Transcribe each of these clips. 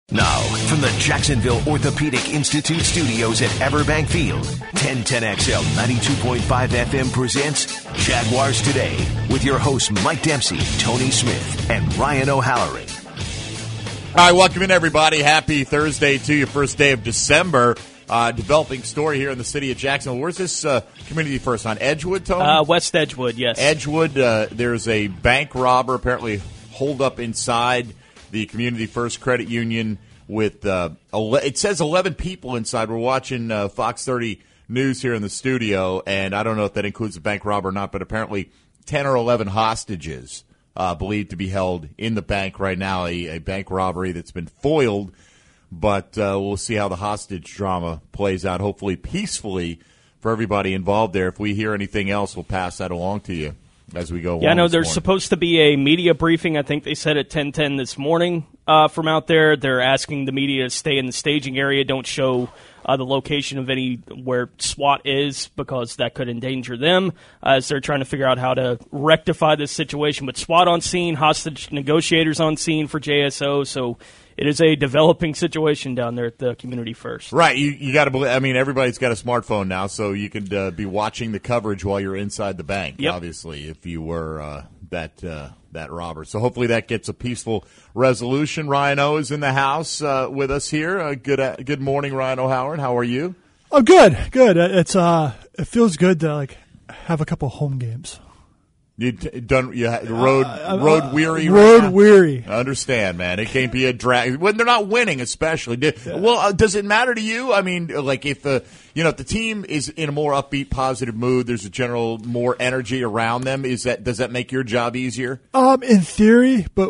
Now, from the Jacksonville Orthopedic Institute studios at Everbank Field, 1010XL 92.5 FM presents Jaguars Today with your hosts Mike Dempsey, Tony Smith, and Ryan O'Halloran. All right, welcome in, everybody. Happy Thursday to you, first day of December. Developing story here in the city of Jacksonville. Where's this community first? On Edgewood, Tony? West Edgewood, yes. Edgewood, there's a bank robber apparently holed up inside the Community First Credit Union with, it says 11 people inside. We're watching Fox 30 News here in the studio, and I don't know if that includes the bank robber or not, but apparently 10 or 11 hostages believed to be held in the bank right now, a bank robbery that's been foiled, but we'll see how the hostage drama plays out, hopefully peacefully for everybody involved there. If we hear anything else, we'll pass that along to you as we go along. Yeah, I know there's supposed to be a media briefing, I think they said at 10:10 this morning from out there. They're asking the media to stay in the staging area, don't show the location of any where SWAT is, because that could endanger them as they're trying to figure out how to rectify this situation. But SWAT on scene, hostage negotiators on scene for JSO, so it is a developing situation down there at the Community First. Right. You got to believe. I mean, everybody's got a smartphone now, so you could be watching the coverage while you're inside the bank. Yep. Obviously, if you were that robber. So hopefully that gets a peaceful resolution. Ryan O is in the house with us here. Good morning, Ryan O'Halloran. How are you? Oh, good. It's it feels good to have a couple home games. Road weary. Road weary. I understand, man. It can't be a drag when they're not winning, especially. Well, does it matter to you? I mean, like if the team is in a more upbeat, positive mood, there's a general more energy around them. Does that make your job easier? In theory, but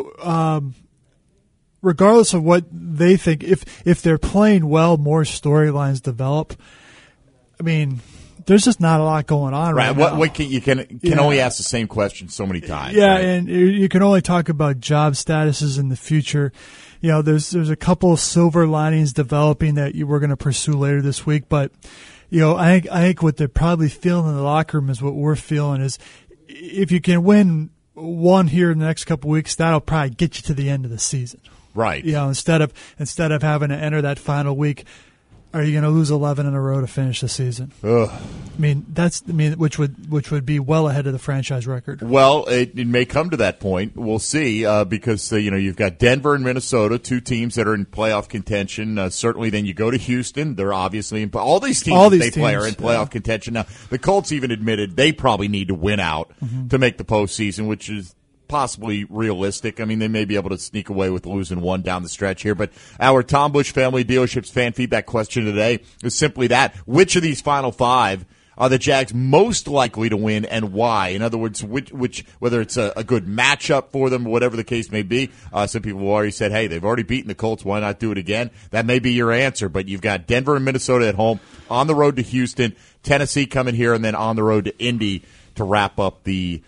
regardless of what they think, if they're playing well, more storylines develop. I mean, there's just not a lot going on right now. You can only ask the same question so many times. Yeah, right? And you can only talk about job statuses in the future. You know, there's a couple of silver linings developing that we're going to pursue later this week. But I think what they're probably feeling in the locker room is what we're feeling is if you can win one here in the next couple of weeks, that'll probably get you to the end of the season. Right. Instead of having to enter that final week. Are you going to lose 11 in a row to finish the season? Ugh. Which would be well ahead of the franchise record. Well, it may come to that point. We'll see because you've got Denver and Minnesota, two teams that are in playoff contention. Certainly, then you go to Houston. They're obviously in all these teams they play are in playoff contention. Now, the Colts even admitted they probably need to win out to make the postseason, which is possibly realistic. I mean, they may be able to sneak away with losing one down the stretch here. But our Tom Busch Family Dealerships fan feedback question today is simply that. Which of these final five are the Jags most likely to win and why? In other words, which whether it's a good matchup for them, whatever the case may be. Some people have already said, hey, they've already beaten the Colts. Why not do it again? That may be your answer. But you've got Denver and Minnesota at home, on the road to Houston, Tennessee coming here, and then on the road to Indy to wrap up the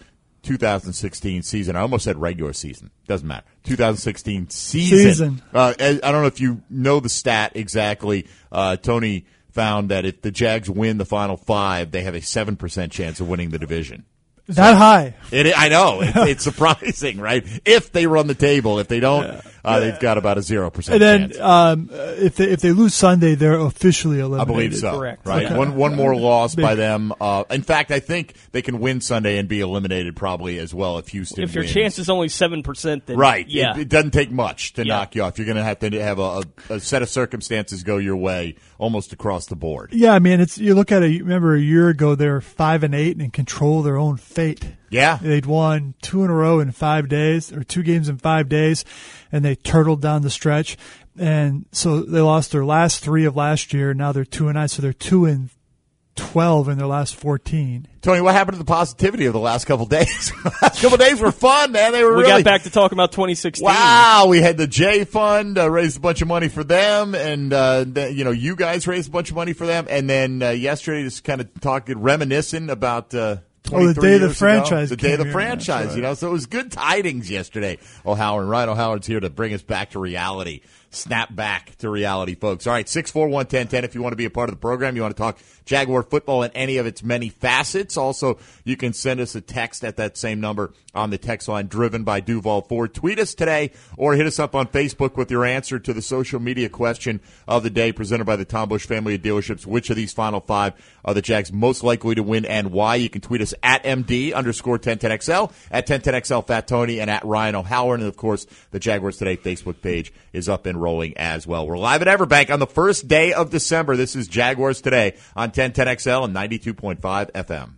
2016 season. I almost said regular season. Doesn't matter. 2016 season. I don't know if you know the stat exactly. Tony found that if the Jags win the final five, they have a 7% chance of winning the division. That high. I know. It's surprising, right? If they run the table. If they don't, they've got about a 0% and then, chance. If they lose Sunday, they're officially eliminated. I believe so. Correct. Right. Okay. One more loss by them. In fact, I think they can win Sunday and be eliminated probably as well if Houston If your wins. chance is only 7%, then right. Yeah. It doesn't take much to knock you off. You're going to have a set of circumstances go your way almost across the board. Yeah, I mean, you look at it. Remember a year ago they were 5-8 and control their own fate. Yeah. They'd won 2 in a row in 5 days, or 2 games in 5 days, and they turtled down the stretch. And so they lost their last 3 of last year. Now they're 2-9, so they're 2-12 in their last 14. Tony, what happened to the positivity of the last couple of days? The last couple of days were fun, man. We got back to talking about 2016. Wow, we had the J Fund, raised a bunch of money for them, and you guys raised a bunch of money for them, and then yesterday just kind of reminiscing about. The day of the franchise. The day of the franchise, right. So it was good tidings yesterday. Ryan O'Halloran's here to bring us back to reality. snap back to reality, folks. All right, 641-1010 if you want to be a part of the program. You want to talk Jaguar football and any of its many facets. Also, you can send us a text at that same number on the text line driven by Duval Ford. Tweet us today or hit us up on Facebook with your answer to the social media question of the day presented by the Tom Busch family of dealerships. Which of these final 5 are the Jags most likely to win and why? You can tweet us at MD_1010XL, at 1010XL Fat Tony, and at Ryan O'Halloran. And, of course, the Jaguars Today Facebook page is up and rolling as well. We're live at Everbank on the first day of December. This is Jaguars Today on 1010XL and 92.5 FM.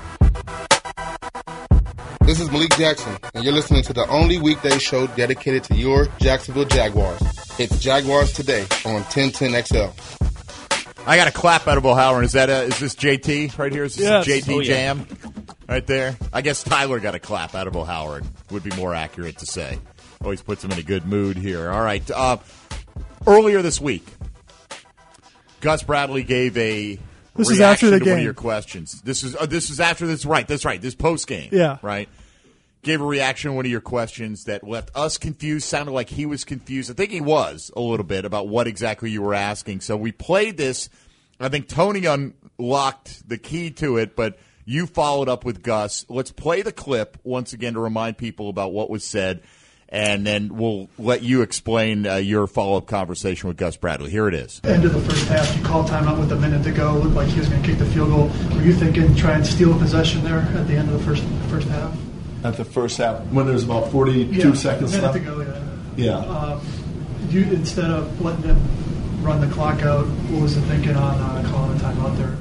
This is Malik Jackson, and you're listening to the only weekday show dedicated to your Jacksonville Jaguars. It's Jaguars Today on 1010XL. I got a clap out of O'Halloran. Is this JT right here? Is this yes. JT Jam right there? I guess Tyler got a clap out of O'Halloran. Would be more accurate to say. Always puts him in a good mood here. All right. Earlier this week, Gus Bradley gave a This is after the to game. One of your questions. This is after this. Right. That's right. This post game. Yeah. Right. Gave a reaction to one of your questions that left us confused. Sounded like he was confused. I think he was a little bit about what exactly you were asking. So we played this. I think Tony unlocked the key to it, but you followed up with Gus. Let's play the clip once again to remind people about what was said, and then we'll let you explain your follow-up conversation with Gus Bradley. Here it is. End of the first half, you called timeout with a minute to go. Looked like he was going to kick the field goal. Were you thinking try and steal a possession there at the end of the first half? At the first half, when there's about 42 seconds left? A minute to go, yeah. You, instead of letting them run the clock out, what was the thinking on calling a timeout there?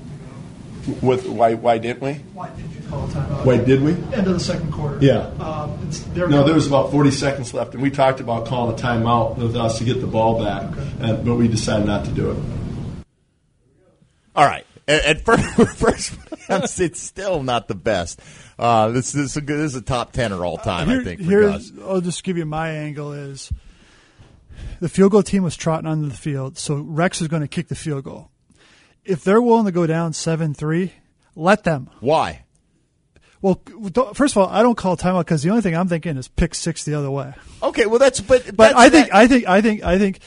Why didn't we? Why did you call a timeout? Why did we? End of the second quarter. Yeah. There was about 40 seconds left, and we talked about calling a timeout with us to get the ball back, but we decided not to do it. All right. At first it's still not the best. This is a top 10er all time, I think, for Gus. I'll just give you my angle is the field goal team was trotting onto the field, so Rex is going to kick the field goal. If they're willing to go down 7-3, let them. Why? Well, first of all, I don't call timeout because the only thing I'm thinking is pick 6 the other way. Okay, well I think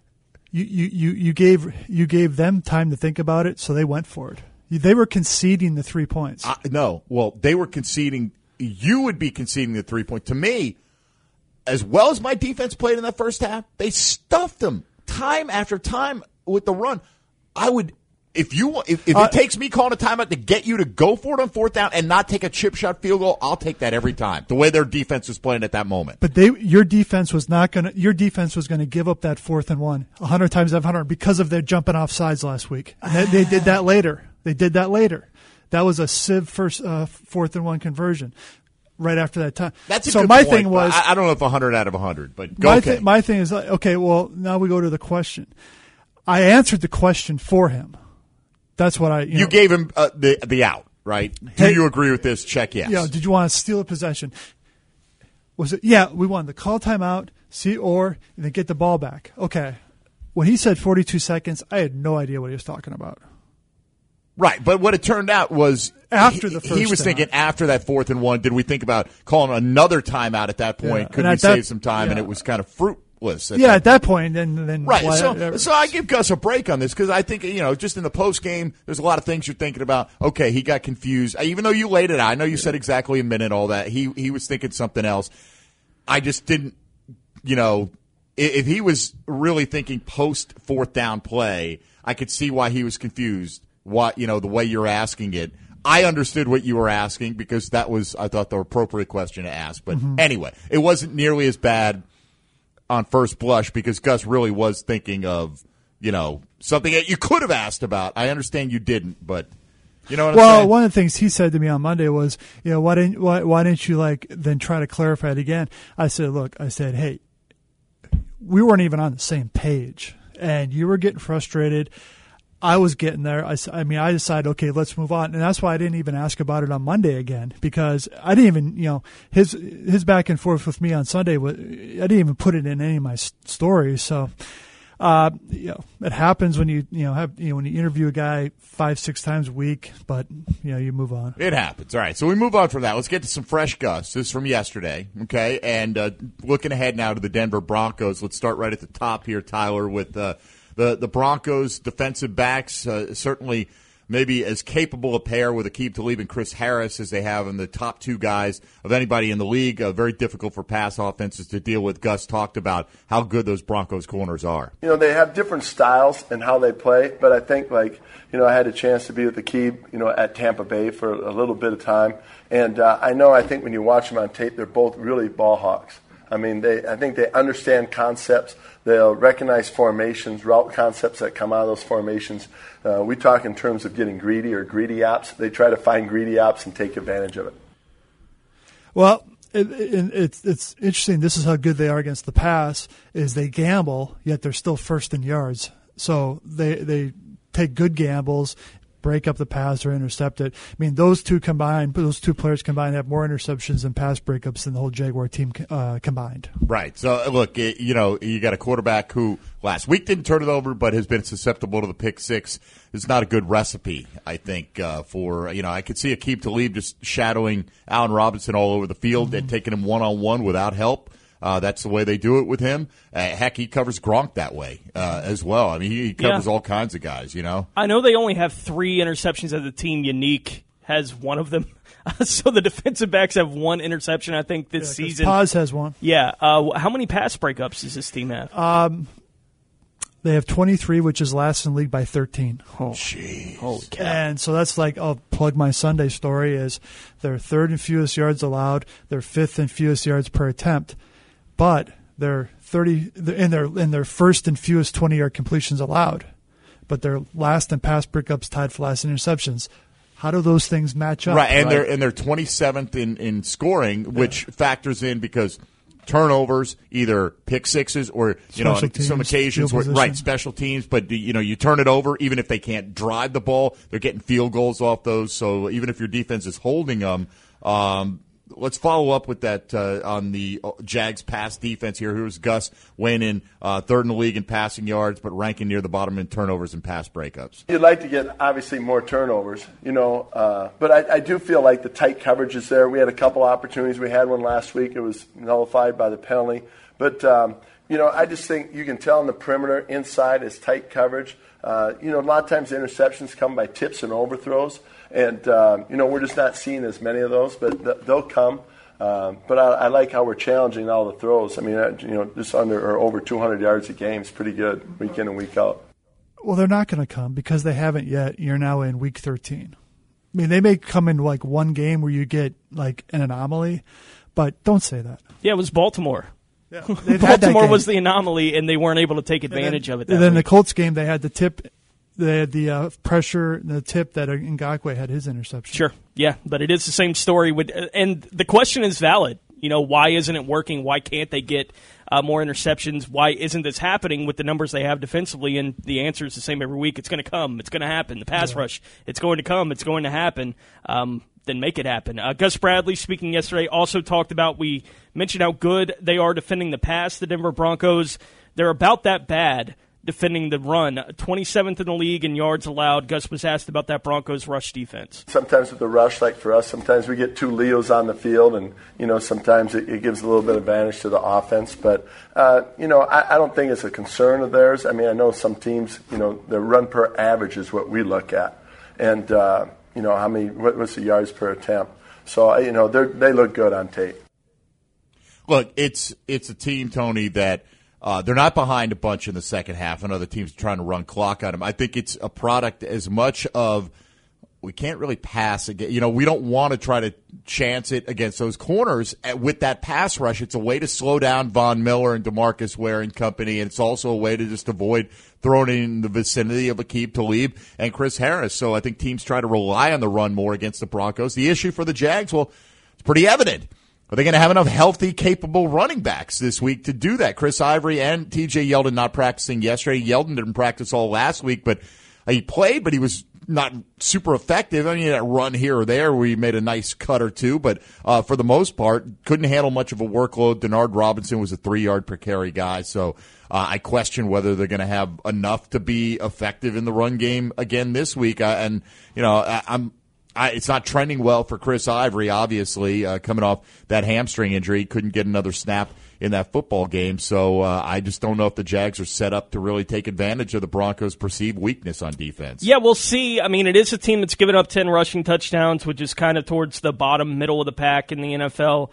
you gave them time to think about it, so they went for it. They were conceding the 3 points. No, well, they were conceding. You would be conceding the 3 point. To me, as well as my defense played in that first half, they stuffed them time after time with the run. I would. If it takes me calling a timeout to get you to go for it on fourth down and not take a chip shot field goal, I'll take that every time. The way their defense was playing at that moment. But your defense was going to give up that 4th and 1 100 times out of 100 because of their jumping off sides last week. And they did that later. That was a Civ first 4th and 1 conversion right after that time. That's a so good my point, thing was I don't know if 100 out of 100, but go ahead. My thing is okay. Well, now we go to the question. I answered the question for him. That's what You gave him the out, right? Do you agree with this? Check yes. Yeah. Did you want to steal a possession? Was it? Yeah, we wanted to call timeout, and then get the ball back. Okay. When he said 42 seconds, I had no idea what he was talking about. Right, but what it turned out was after the first he was thinking after that 4th and 1, did we think about calling another timeout at that point? Yeah. Could we save some time? Yeah. And it was kind of fruitless. At that point, then right. So I give Gus a break on this because I think just in the post game, there's a lot of things you're thinking about. Okay, he got confused, even though you laid it out. I know you said exactly a minute, all that. He was thinking something else. I just didn't. If he was really thinking post 4th down play, I could see why he was confused. The way you're asking it. I understood what you were asking because that was, I thought, the appropriate question to ask. But anyway, it wasn't nearly as bad on first blush because Gus really was thinking of, something that you could have asked about. I understand you didn't, but you know what I'm saying? Well, one of the things he said to me on Monday was, why didn't you then try to clarify it again? I said, hey, we weren't even on the same page, and you were getting frustrated. I was getting there. I decided, okay, let's move on. And that's why I didn't even ask about it on Monday again, because I didn't even, his back and forth with me on Sunday, I didn't even put it in any of my stories. So It happens when you interview a guy 5-6 times a week, but you move on. It happens. All right, so we move on from that. Let's get to some fresh Gus. This is from yesterday, okay? And looking ahead now to the Denver Broncos. Let's start right at the top here, Tyler, with the Broncos defensive backs. Certainly, maybe as capable a pair with Aqib Talib and Chris Harris as they have in the top two guys of anybody in the league. Very difficult for pass offenses to deal with. Gus talked about how good those Broncos corners are. They have different styles in how they play, but I think I had a chance to be with Aqib, at Tampa Bay for a little bit of time. And I think when you watch them on tape, they're both really ball hawks. I think they understand concepts. They'll recognize formations, route concepts that come out of those formations. We talk in terms of getting greedy or greedy ops. They try to find greedy ops and take advantage of it. Well, it's interesting. This is how good they are against the pass, is they gamble, yet they're still first in yards. So they take good gambles, break up the pass or intercept it. Those two players combined have more interceptions and pass breakups than the whole Jaguar team combined. Right. So, look, you got a quarterback who last week didn't turn it over but has been susceptible to the pick six. It's not a good recipe, I think, for, I could see Aqib Talib just shadowing Allen Robinson all over the field and taking him one-on-one without help. That's the way they do it with him. Heck, he covers Gronk that way as well. He covers all kinds of guys, I know they only have 3 interceptions as a team. Unique has one of them. So the defensive backs have 1 interception, I think, this season. Paz has 1. Yeah. How many pass breakups does this team have? They have 23, which is last in the league by 13. Oh, jeez. Holy cow. And so that's I'll plug my Sunday story, is they're 3rd in fewest yards allowed. They're 5th in fewest yards per attempt. But they're 30 in their first and fewest 20-yard completions allowed, but they're last in pass breakups, tied for last in interceptions. How do those things match up? Right, and they're 27th in scoring, which factors in because turnovers, either pick sixes or some occasions where special teams. But you turn it over, even if they can't drive the ball, they're getting field goals off those. So even if your defense is holding them. Let's follow up with that on the Jags pass defense here. Here's Gus weighing in 3rd in the league in passing yards, but ranking near the bottom in turnovers and pass breakups. You'd like to get, obviously, more turnovers, but I do feel like the tight coverage is there. We had a couple opportunities. We had one last week. It was nullified by the penalty. But, I just think you can tell in the perimeter inside is tight coverage. A lot of times the interceptions come by tips and overthrows. And, we're just not seeing as many of those, but they'll come. But I like how we're challenging all the throws. Just under or over 200 yards a game is pretty good week in and week out. Well, they're not going to come because they haven't yet. You're now in week 13. They may come in one game where you get an anomaly, but don't say that. Yeah, it was Baltimore. Yeah. Baltimore was the anomaly, and they weren't able to take advantage of it. And then the Colts game, they had the tip. They had the pressure, the tip that Ngakoue had his interception. Sure, yeah, but it is the same story. And the question is valid. Why isn't it working? Why can't they get more interceptions? Why isn't this happening with the numbers they have defensively? And the answer is the same every week. It's going to come. It's going to happen. The pass rush, it's going to come. It's going to happen. Then make it happen. Gus Bradley, speaking yesterday, also talked about, we mentioned how good they are defending the pass, the Denver Broncos. They're about that bad defending the run. 27th in the league in yards allowed. Gus was asked about that Broncos rush defense. Sometimes with the rush, like for us, sometimes we get 2 Leos on the field, and sometimes it gives a little bit of advantage to the offense. But I don't think it's a concern of theirs. I know some teams, their run per average is what we look at, and what's the yards per attempt. So they look good on tape. Look, it's a team, Tony, that. They're not behind a bunch in the second half, and other teams are trying to run clock on them. I think it's a product as much of we can't really pass again. We don't want to try to chance it against those corners with that pass rush. It's a way to slow down Von Miller and DeMarcus Ware and company, and it's also a way to just avoid throwing in the vicinity of Aqib Talib and Chris Harris. So I think teams try to rely on the run more against the Broncos. The issue for the Jags, well, it's pretty evident. Are they going to have enough healthy, capable running backs this week to do that? Chris Ivory and TJ Yeldon not practicing yesterday. Yeldon didn't practice all last week, but He played, but he was not super effective. I mean, that run here or there where he made a nice cut or two, but for the most part, couldn't handle much of a workload. Denard Robinson was a 3-yard per carry guy, so I question whether they're going to have enough to be effective in the run game again this week. It's not trending well for Chris Ivory, obviously, coming off that hamstring injury. He couldn't get another snap in that football game. So I just don't know if the Jags are set up to really take advantage of the Broncos' perceived weakness on defense. Yeah, we'll see. I mean, it is a team that's given up 10 rushing touchdowns, which is kind of towards the bottom middle of the pack in the NFL.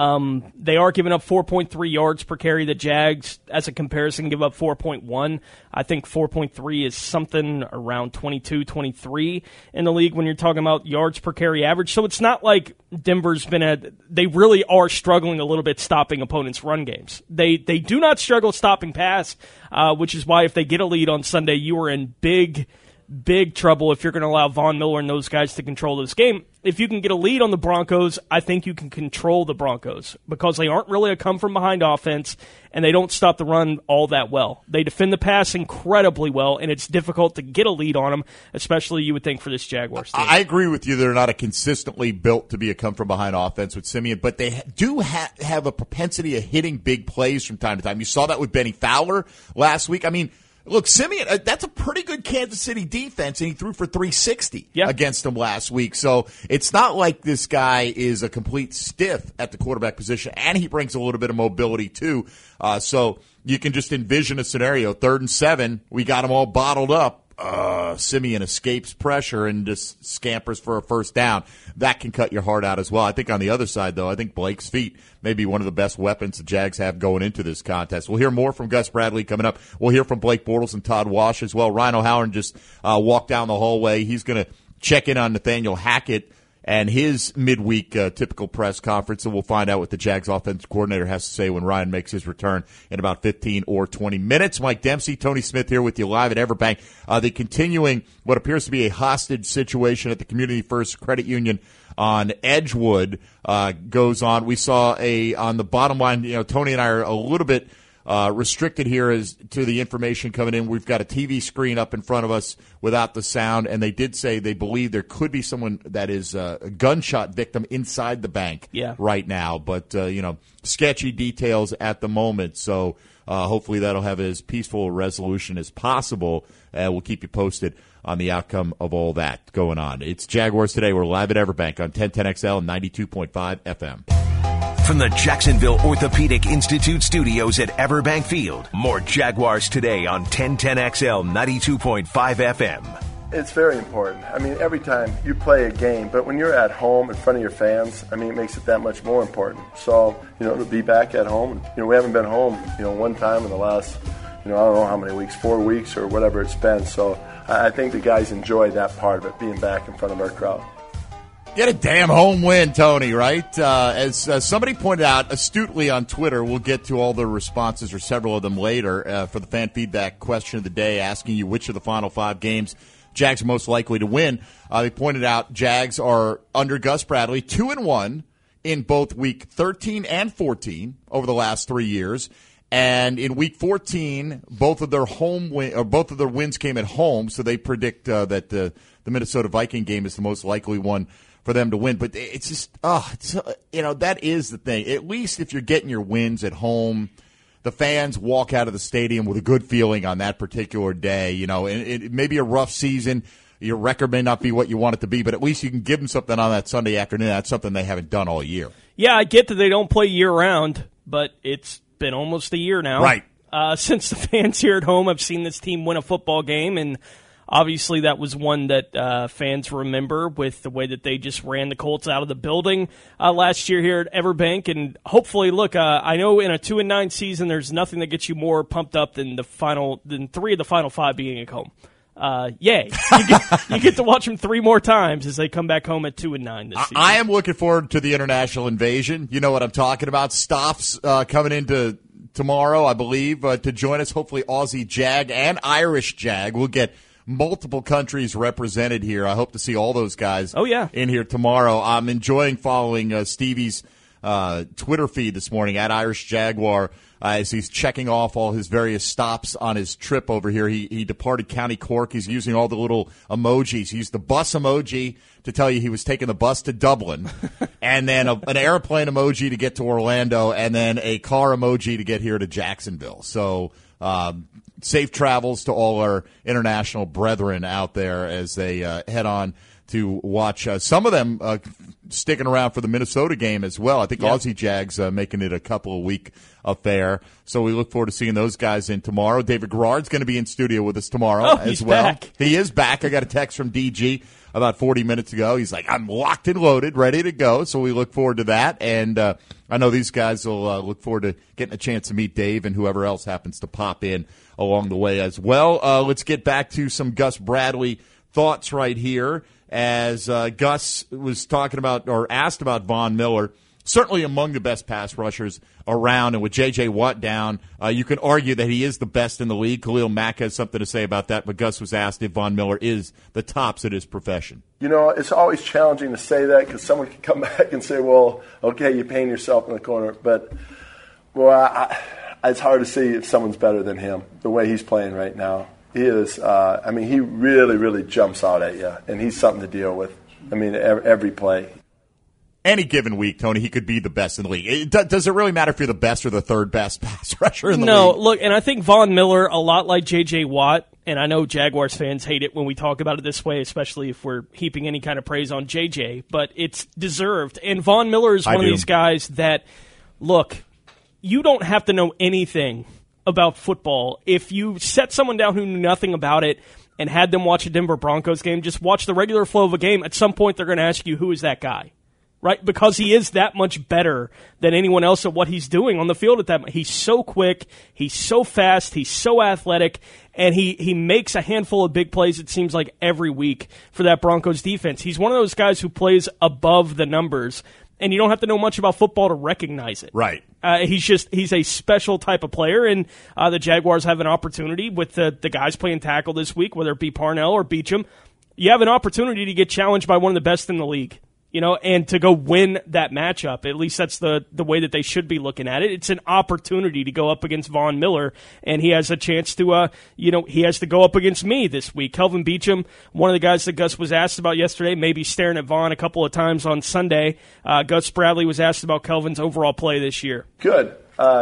They are giving up 4.3 yards per carry. The Jags, as a comparison, give up 4.1. I think 4.3 is something around 22, 23 in the league when you're talking about yards per carry average. So it's not like Denver's they really are struggling a little bit stopping opponents' run games. They do not struggle stopping pass, which is why if they get a lead on Sunday, you are in big trouble if you're going to allow Von Miller and those guys to control this game. If you can get a lead on the Broncos, I think you can control the Broncos because they aren't really a come-from-behind offense, and they don't stop the run all that well. They defend the pass incredibly well, and it's difficult to get a lead on them, especially you would think for this Jaguars team. I agree with you. They're not a consistently built to be a come-from-behind offense with Simeon, but they do have a propensity of hitting big plays from time to time. You saw that with Benny Fowler last week. I mean, look, Simeon, that's a pretty good Kansas City defense, and he threw for 360 against them last week. So it's not like this guy is a complete stiff at the quarterback position, and he brings a little bit of mobility too. So you can just envision a scenario, 3rd and 7, we got them all bottled up. Simeon escapes pressure and just scampers for a first down. That can cut your heart out as well. I think on the other side, though, I think Blake's feet may be one of the best weapons the Jags have going into this contest. We'll hear more from Gus Bradley coming up. We'll hear from Blake Bortles and Todd Wash as well. Ryan O'Halloran just walked down the hallway. He's going to check in on Nathaniel Hackett and his midweek typical press conference, and we'll find out what the Jags offensive coordinator has to say when Ryan makes his return in about 15 or 20 minutes. Mike Dempsey, Tony Smith here with you live at Everbank. The continuing what appears to be a hostage situation at the Community First Credit Union on Edgewood goes on. We saw on the bottom line, Tony and I are a little bit restricted here as to the information coming in. We've got a TV screen up in front of us without the sound, and they did say they believe there could be someone that is a gunshot victim inside the bank right now. But, sketchy details at the moment. So hopefully that'll have as peaceful a resolution as possible. We'll keep you posted on the outcome of all that going on. It's Jaguars Today. We're live at Everbank on 1010XL and 92.5 FM. From the Jacksonville Orthopedic Institute studios at Everbank Field, more Jaguars Today on 1010XL 92.5 FM. It's very important. I mean, every time you play a game, but when you're at home in front of your fans, I mean, it makes it that much more important. So, to be back at home, we haven't been home, one time in the last, I don't know how many weeks, 4 weeks or whatever it's been. So I think the guys enjoy that part of it, being back in front of our crowd. Get a damn home win, Tony, right? As somebody pointed out astutely on Twitter, we'll get to all the responses or several of them later for the fan feedback question of the day, asking you which of the final 5 games Jags are most likely to win. They pointed out Jags are, under Gus Bradley, 2-1 in both Week 13 and 14 over the last 3 years. And in Week 14, both of their wins came at home, so they predict that the Minnesota Viking game is the most likely one for them to win. But it's just, that is the thing. At least if you're getting your wins at home, the fans walk out of the stadium with a good feeling on that particular day. And it may be a rough season. Your record may not be what you want it to be, but at least you can give them something on that Sunday afternoon. That's something they haven't done all year. Yeah, I get that they don't play year-round, but it's been almost a year now. Right. Since the fans here at home have seen this team win a football game, and obviously that was one that fans remember with the way that they just ran the Colts out of the building last year here at Everbank. And hopefully, look, I know in a 2-9 season, there's nothing that gets you more pumped up than 3 of the final 5 being at home. Yay. You get to watch them 3 more times as they come back home at 2-9 this season. I am looking forward to the international invasion. You know what I'm talking about. Stops coming into tomorrow, I believe, to join us. Hopefully Aussie Jag and Irish Jag. We'll get multiple countries represented here. I hope to see all those guys in here tomorrow. I'm enjoying following Stevie's Twitter feed this morning at Irish Jaguar as he's checking off all his various stops on his trip over here. He departed County Cork. He's using all the little emojis. He used the bus emoji to tell you he was taking the bus to Dublin, and then an airplane emoji to get to Orlando, and then a car emoji to get here to Jacksonville. So safe travels to all our international brethren out there as they head on to watch. Some of them sticking around for the Minnesota game as well. I think Aussie Jags making it a couple of week affair. So we look forward to seeing those guys in tomorrow. David Garrard's going to be in studio with us tomorrow as well. Back. He is back. I got a text from DG about 40 minutes ago. He's like, I'm locked and loaded, ready to go. So we look forward to that. And I know these guys will look forward to getting a chance to meet Dave and whoever else happens to pop in along the way as well. Let's get back to some Gus Bradley thoughts right here. As Gus was talking about or asked about Von Miller, certainly among the best pass rushers around, and with J.J. Watt down, you can argue that he is the best in the league. Khalil Mack has something to say about that, but Gus was asked if Von Miller is the tops at his profession. You know, it's always challenging to say that because someone can come back and say, well, okay, you're painting yourself in the corner. But, well, it's hard to see if someone's better than him, the way he's playing right now. He is, he really, really jumps out at you, and he's something to deal with. I mean, every play. Any given week, Tony, he could be the best in the league. Does it really matter if you're the best or the third best pass rusher in the league? No, look, and I think Von Miller, a lot like J.J. Watt, and I know Jaguars fans hate it when we talk about it this way, especially if we're heaping any kind of praise on J.J., but it's deserved. And Von Miller is one of these guys that, look, you don't have to know anything about football. If you set someone down who knew nothing about it and had them watch a Denver Broncos game, just watch the regular flow of a game. At some point, they're going to ask you, who is that guy? Right? Because he is that much better than anyone else at what he's doing on the field at that. He's so quick, he's so fast, he's so athletic, and he makes a handful of big plays, it seems like, every week for that Broncos defense. He's one of those guys who plays above the numbers, and you don't have to know much about football to recognize it. Right. He's a special type of player, and the Jaguars have an opportunity with the guys playing tackle this week, whether it be Parnell or Beachum. You have an opportunity to get challenged by one of the best in the league, and to go win that matchup. At least that's the way that they should be looking at it. It's an opportunity to go up against Von Miller, and he has a chance to, he has to go up against me this week. Kelvin Beachum, one of the guys that Gus was asked about yesterday, maybe staring at Von a couple of times on Sunday. Gus Bradley was asked about Kelvin's overall play this year. Good.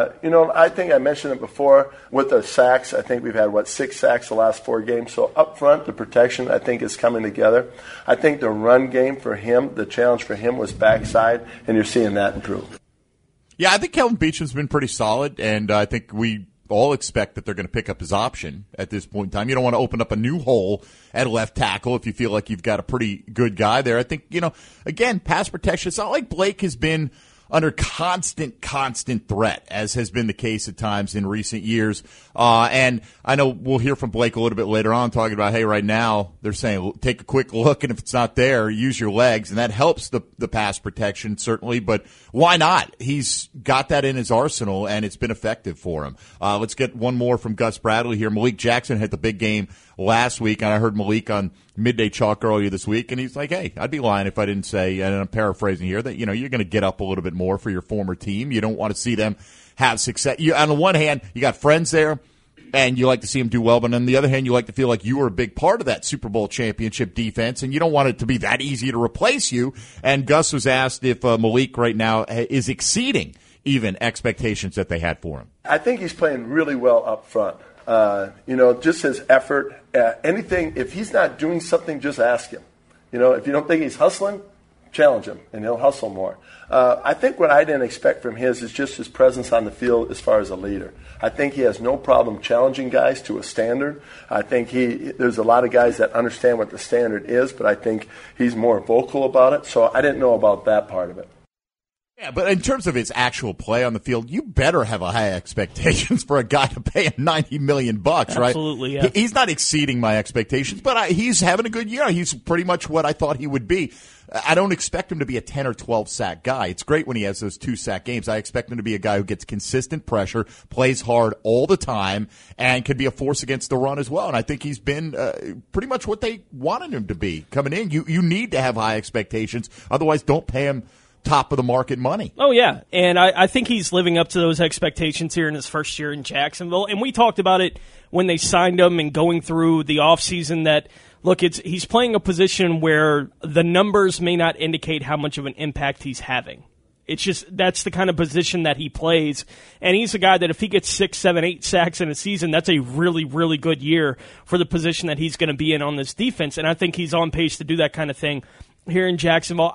I think I mentioned it before with the sacks. I think we've had, 6 sacks the last 4 games. So up front, the protection, I think, is coming together. I think the run game for him, the challenge for him was backside, and you're seeing that improve. Yeah, I think Kelvin Beachum's been pretty solid, and I think we all expect that they're going to pick up his option at this point in time. You don't want to open up a new hole at left tackle if you feel like you've got a pretty good guy there. I think, again, pass protection, it's not like Blake has been under constant threat, as has been the case at times in recent years. And I know we'll hear from Blake a little bit later on talking about, hey, right now they're saying take a quick look, and if it's not there, use your legs. And that helps the pass protection, certainly. But why not? He's got that in his arsenal, and it's been effective for him. Let's get one more from Gus Bradley here. Malik Jackson had the big game last week, and I heard Malik on Midday Chalk earlier this week, and he's like, hey, I'd be lying if I didn't say, and I'm paraphrasing here, that, you're going to get up a little bit more for your former team. You don't want to see them have success. On the one hand, you got friends there, and you like to see them do well, but on the other hand, you like to feel like you were a big part of that Super Bowl championship defense, and you don't want it to be that easy to replace you. And Gus was asked if Malik right now is exceeding even expectations that they had for him. I think he's playing really well up front. Just his effort. Anything, if he's not doing something, just ask him. If you don't think he's hustling, challenge him, and he'll hustle more. I think what I didn't expect from his is just his presence on the field as far as a leader. I think he has no problem challenging guys to a standard. I think there's a lot of guys that understand what the standard is, but I think he's more vocal about it, so I didn't know about that part of it. Yeah, but in terms of his actual play on the field, you better have a high expectations for a guy to pay him $90 million, right? Absolutely, yeah. He's not exceeding my expectations, but he's having a good year. He's pretty much what I thought he would be. I don't expect him to be a 10 or 12 sack guy. It's great when he has those 2 sack games. I expect him to be a guy who gets consistent pressure, plays hard all the time, and can be a force against the run as well. And I think he's been pretty much what they wanted him to be coming in. You need to have high expectations. Otherwise, don't pay him top of the market money. Oh, yeah. And I think he's living up to those expectations here in his first year in Jacksonville. And we talked about it when they signed him and going through the offseason that, look, he's playing a position where the numbers may not indicate how much of an impact he's having. It's just that's the kind of position that he plays. And he's a guy that if he gets 6, 7, 8 sacks in a season, that's a really, really good year for the position that he's going to be in on this defense. And I think he's on pace to do that kind of thing here in Jacksonville.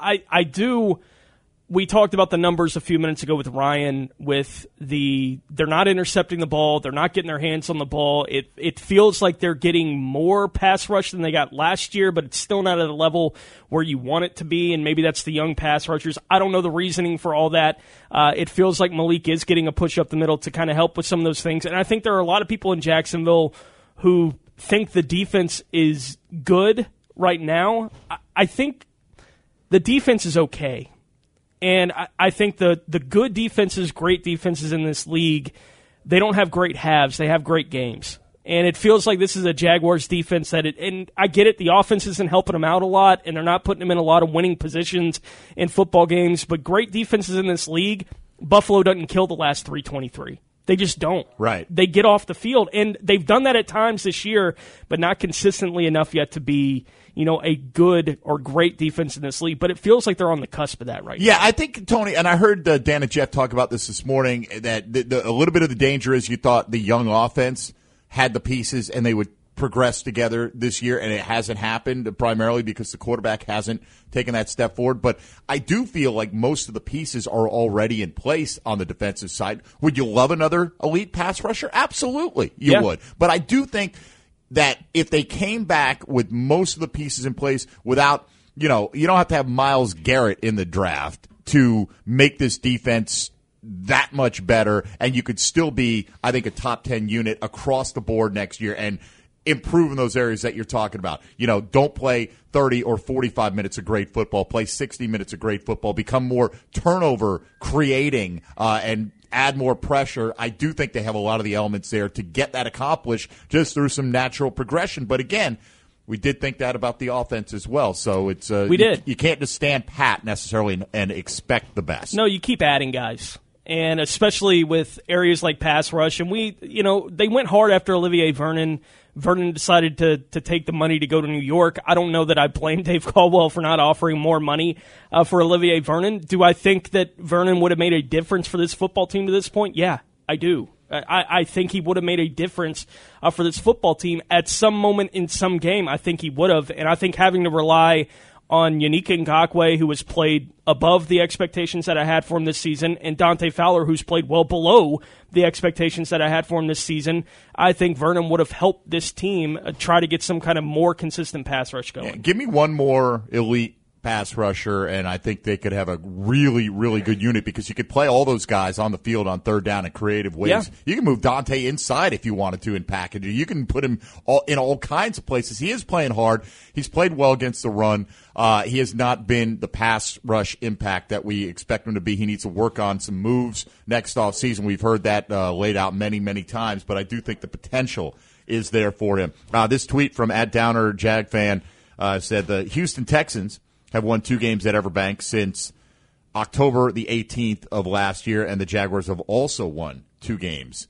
We talked about the numbers a few minutes ago with Ryan with they're not intercepting the ball. They're not getting their hands on the ball. It feels like they're getting more pass rush than they got last year, but it's still not at a level where you want it to be, and maybe that's the young pass rushers. I don't know the reasoning for all that. It feels like Malik is getting a push up the middle to kind of help with some of those things, and I think there are a lot of people in Jacksonville who think the defense is good right now. I think the defense is okay. And I think the good defenses, great defenses in this league, they don't have great halves. They have great games. And it feels like this is a Jaguars defense and I get it, the offense isn't helping them out a lot, and they're not putting them in a lot of winning positions in football games. But great defenses in this league, Buffalo doesn't kill the last 323. They just don't. Right. They get off the field. And they've done that at times this year, but not consistently enough yet to be, a good or great defense in this league. But it feels like they're on the cusp of that right now. Yeah, I think, Tony, and I heard Dan and Jeff talk about this morning, that a little bit of the danger is you thought the young offense had the pieces and they would progress together this year, and it hasn't happened primarily because the quarterback hasn't taken that step forward. But I do feel like most of the pieces are already in place on the defensive side. Would you love another elite pass rusher? Absolutely, you would. But I do think that if they came back with most of the pieces in place without, you don't have to have Myles Garrett in the draft to make this defense that much better, and you could still be, I think, a top 10 unit across the board next year and improve in those areas that you're talking about. Don't play 30 or 45 minutes of great football. Play 60 minutes of great football. Become more turnover creating and add more pressure. I do think they have a lot of the elements there to get that accomplished just through some natural progression. But again, we did think that about the offense as well. So it's we did. You can't just stand pat necessarily and expect the best. No, you keep adding guys. And especially with areas like pass rush. And they went hard after Olivier Vernon. Vernon decided to take the money to go to New York. I don't know that I blame Dave Caldwell for not offering more money for Olivier Vernon. Do I think that Vernon would have made a difference for this football team to this point? Yeah, I do. I think he would have made a difference for this football team at some moment in some game. I think he would have. And I think having to rely on Yannick Ngakoue, who has played above the expectations that I had for him this season, and Dante Fowler, who's played well below the expectations that I had for him this season, I think Vernon would have helped this team try to get some kind of more consistent pass rush going. Yeah, give me one more elite pass rusher, and I think they could have a really, really good unit because you could play all those guys on the field on third down in creative ways. Yeah. You can move Dante inside if you wanted to in package. You can put him in all kinds of places. He is playing hard. He's played well against the run. He has not been the pass rush impact that we expect him to be. He needs to work on some moves next offseason. We've heard that laid out many, many times, but I do think the potential is there for him. This tweet from @DownerJagFan said the Houston Texans have won 2 games at Everbank since October the 18th of last year, and the Jaguars have also won 2 games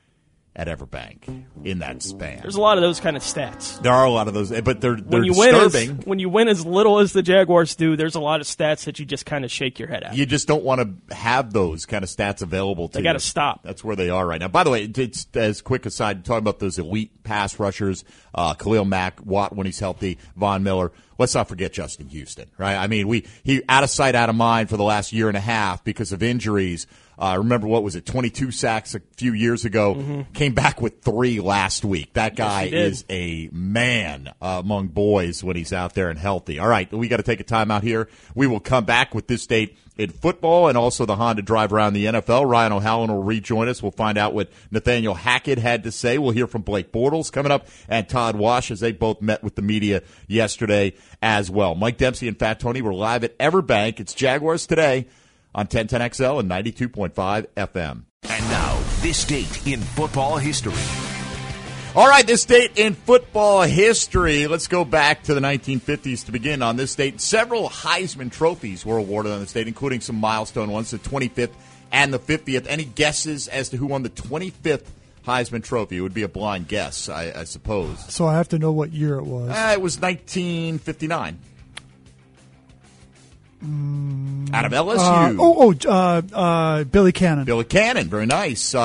at Everbank in that span. There's a lot of those kind of stats. There are a lot of those, but they're disturbing. When you win as little as the Jaguars do, there's a lot of stats that you just kind of shake your head at. You just don't want to have those kind of stats available to you. They got to stop. That's where they are right now. By the way, it's as quick aside, talking about those elite pass rushers, Khalil Mack, Watt when he's healthy, Von Miller. Let's not forget Justin Houston, right? I mean, he out of sight, out of mind for the last year and a half because of injuries. Remember, 22 sacks a few years ago, came back with 3 last week. That guy is a man among boys when he's out there and healthy. All right, we got to take a time out here. We will come back with this date in football and also the Honda drive around the NFL. Ryan O'Halloran will rejoin us. We'll find out what Nathaniel Hackett had to say. We'll hear from Blake Bortles coming up and Todd Wash as they both met with the media yesterday as well. Mike Dempsey and Fat Tony were live at Everbank. It's Jaguars Today on 1010XL and 92.5 FM. And now, this date in football history. All right, this date in football history. Let's go back to the 1950s to begin. On this date, several Heisman trophies were awarded on this date, including some milestone ones, the 25th and the 50th. Any guesses as to who won the 25th Heisman Trophy? It would be a blind guess, I suppose. So I have to know what year it was. It was 1959. Out of LSU. Billy Cannon. Billy Cannon, very nice.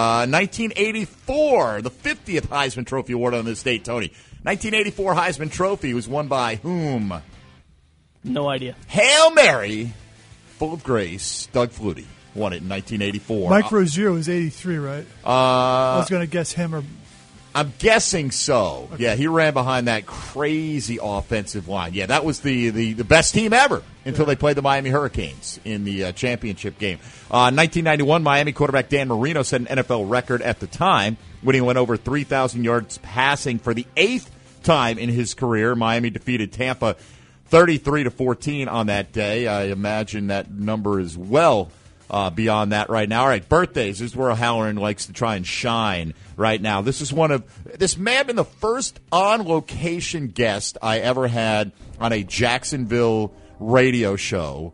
1984, the 50th Heisman Trophy award on this date, Tony. 1984 Heisman Trophy was won by whom? No idea. Hail Mary, full of grace, Doug Flutie. Won it in 1984. Mike Rozier was 83, right? I was going to guess him or... I'm guessing so. Okay. Yeah, he ran behind that crazy offensive line. Yeah, that was the best team ever until they played the Miami Hurricanes in the championship game. 1991, Miami quarterback Dan Marino set an NFL record at the time when he went over 3,000 yards passing for the 8th time in his career. Miami defeated Tampa 33-14 on that day. I imagine that number is well beyond that right now. All right, birthdays. This is where O'Halloran likes to try and shine right now. This may have been the first on-location guest I ever had on a Jacksonville radio show.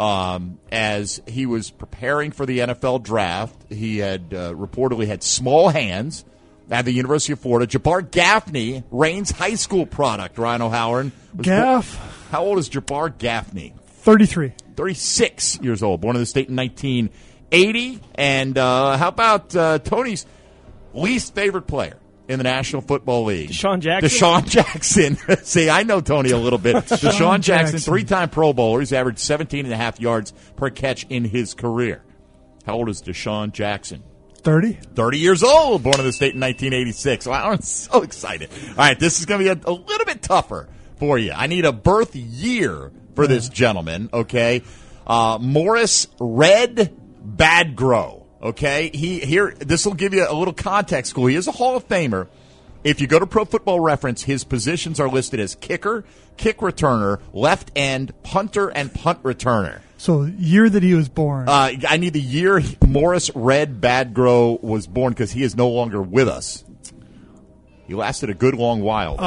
As he was preparing for the NFL draft, he had reportedly had small hands at the University of Florida. Jabbar Gaffney, Raines High School product, Ryan O'Halloran. How old is Jabbar Gaffney? 33. 36 years old, born in the state in 1980. And how about Tony's least favorite player in the National Football League? Deshaun Jackson. Deshaun Jackson. See, I know Tony a little bit. Deshaun Jackson, 3-time Pro Bowler. He's averaged 17.5 yards per catch in his career. How old is Deshaun Jackson? 30. 30 years old, born in the state in 1986. Wow, I'm so excited. All right, this is going to be a little bit tougher for you. I need a birth year for this gentleman, okay? Morris Red Badgrow, okay? This will give you a little context clue. He is a Hall of Famer. If you go to Pro Football Reference, his positions are listed as kicker, kick returner, left end, punter, and punt returner. So, year that he was born. I need the year Morris Red Badgrow was born because he is no longer with us. He lasted a good long while.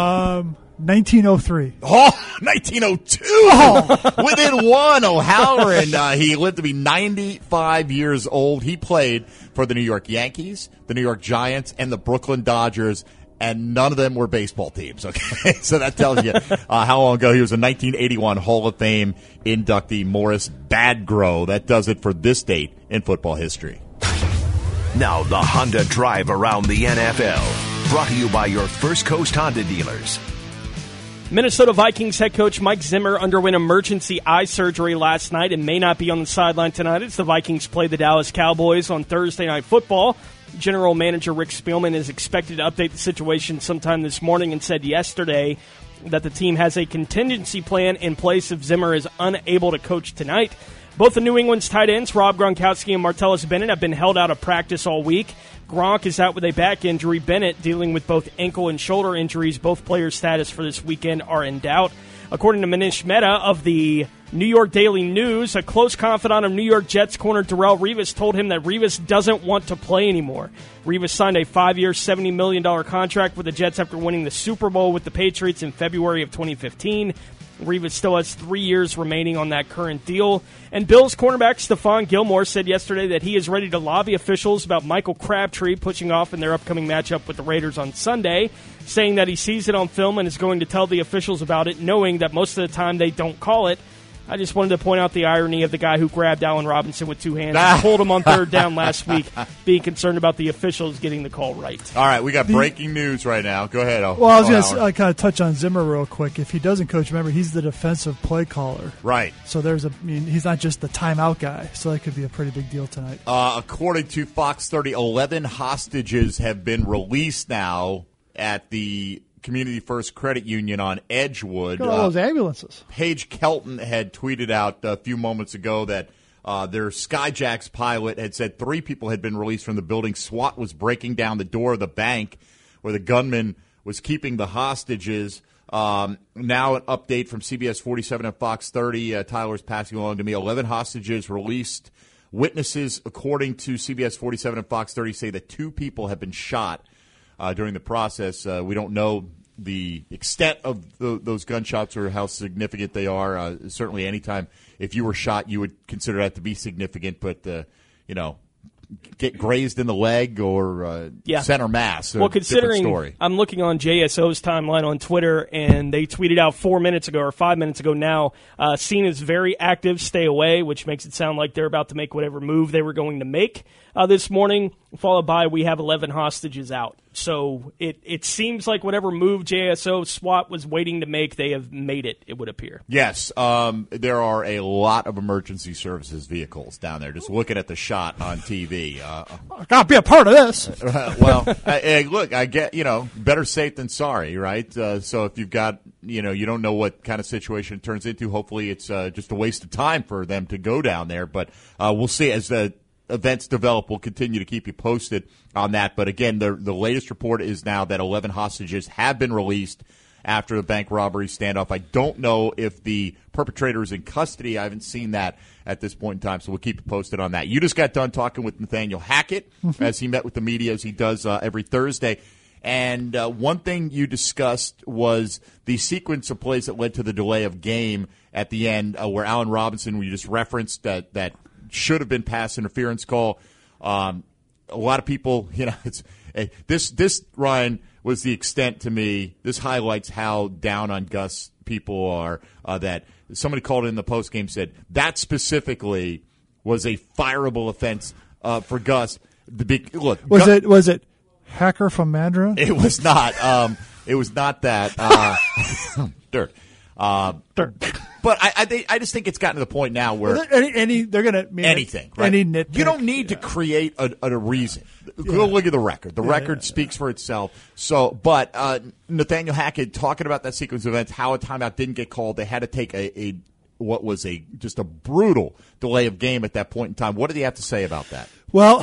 1903. Oh, 1902. Oh. Within one, O'Halloran. He lived to be 95 years old. He played for the New York Yankees, the New York Giants, and the Brooklyn Dodgers, and none of them were baseball teams. Okay, so that tells you how long ago he was a 1981 Hall of Fame inductee, Morris Badgrow. That does it for this date in football history. Now the Honda Drive around the NFL, brought to you by your First Coast Honda dealers. Minnesota Vikings head coach Mike Zimmer underwent emergency eye surgery last night and may not be on the sideline tonight as the Vikings play the Dallas Cowboys on Thursday Night Football. General Manager Rick Spielman is expected to update the situation sometime this morning and said yesterday that the team has a contingency plan in place if Zimmer is unable to coach tonight. Both of New England's tight ends, Rob Gronkowski and Martellus Bennett, have been held out of practice all week. Gronk is out with a back injury. Bennett dealing with both ankle and shoulder injuries. Both players' status for this weekend are in doubt. According to Manish Mehta of the New York Daily News, a close confidant of New York Jets corner Darrelle Revis told him that Revis doesn't want to play anymore. Revis signed a 5-year, $70 million contract with the Jets after winning the Super Bowl with the Patriots in February of 2015. Revis still has 3 years remaining on that current deal. And Bills cornerback Stephon Gilmore said yesterday that he is ready to lobby officials about Michael Crabtree pushing off in their upcoming matchup with the Raiders on Sunday, saying that he sees it on film and is going to tell the officials about it, knowing that most of the time they don't call it. I just wanted to point out the irony of the guy who grabbed Allen Robinson with two hands and pulled him on third down last week, being concerned about the officials getting the call right. All right, we got breaking news right now. Go ahead. Well, I was going to kind of touch on Zimmer real quick. If he doesn't coach, remember, he's the defensive play caller. Right. So he's not just the timeout guy, so that could be a pretty big deal tonight. According to Fox 30, 11 hostages have been released now at the Community First Credit Union on Edgewood. Look at all those ambulances. Paige Kelton had tweeted out a few moments ago that their Skyjacks pilot had said 3 people had been released from the building. SWAT was breaking down the door of the bank where the gunman was keeping the hostages. Now an update from CBS 47 and Fox 30. Tyler's passing along to me. 11 hostages released. Witnesses, according to CBS 47 and Fox 30, say that 2 people have been shot. during the process. We don't know the extent of those gunshots or how significant they are. Certainly anytime if you were shot, you would consider that to be significant, but, get grazed in the leg or center mass. Well, considering I'm looking on JSO's timeline on Twitter, and they tweeted out 4 minutes ago or 5 minutes ago now, scene is very active, stay away, which makes it sound like they're about to make whatever move they were going to make this morning, followed by we have 11 hostages out. So it seems like whatever move JSO SWAT was waiting to make, they have made it, it would appear. Yes, there are a lot of emergency services vehicles down there. Just looking at the shot on TV. I got to be a part of this. Look, I get, better safe than sorry, right? So if you've got, you don't know what kind of situation it turns into, hopefully it's just a waste of time for them to go down there. But we'll see as the events develop. We'll continue to keep you posted on that. But again, the latest report is now that 11 hostages have been released after the bank robbery standoff. I don't know if the perpetrator is in custody. I haven't seen that at this point in time, so we'll keep you posted on that. You just got done talking with Nathaniel Hackett as he met with the media, as he does every Thursday. And one thing you discussed was the sequence of plays that led to the delay of game at the end, where Allen Robinson, we just referenced that should have been pass interference call. A lot of people, this Ryan was the extent to me. This highlights how down on Gus people are. That somebody called in the postgame said that specifically was a fireable offense for Gus. Was it Hacker from Mandarin? It was not. It was not that. Dirt. But I just think it's gotten to the point now where they're going to anything. Right? Any nitpick. You don't need to create a reason. Go look at the record. The record speaks for itself. So, but Nathaniel Hackett talking about that sequence of events, how a timeout didn't get called. They had to take what was just a brutal delay of game at that point in time. What did he have to say about that? Well,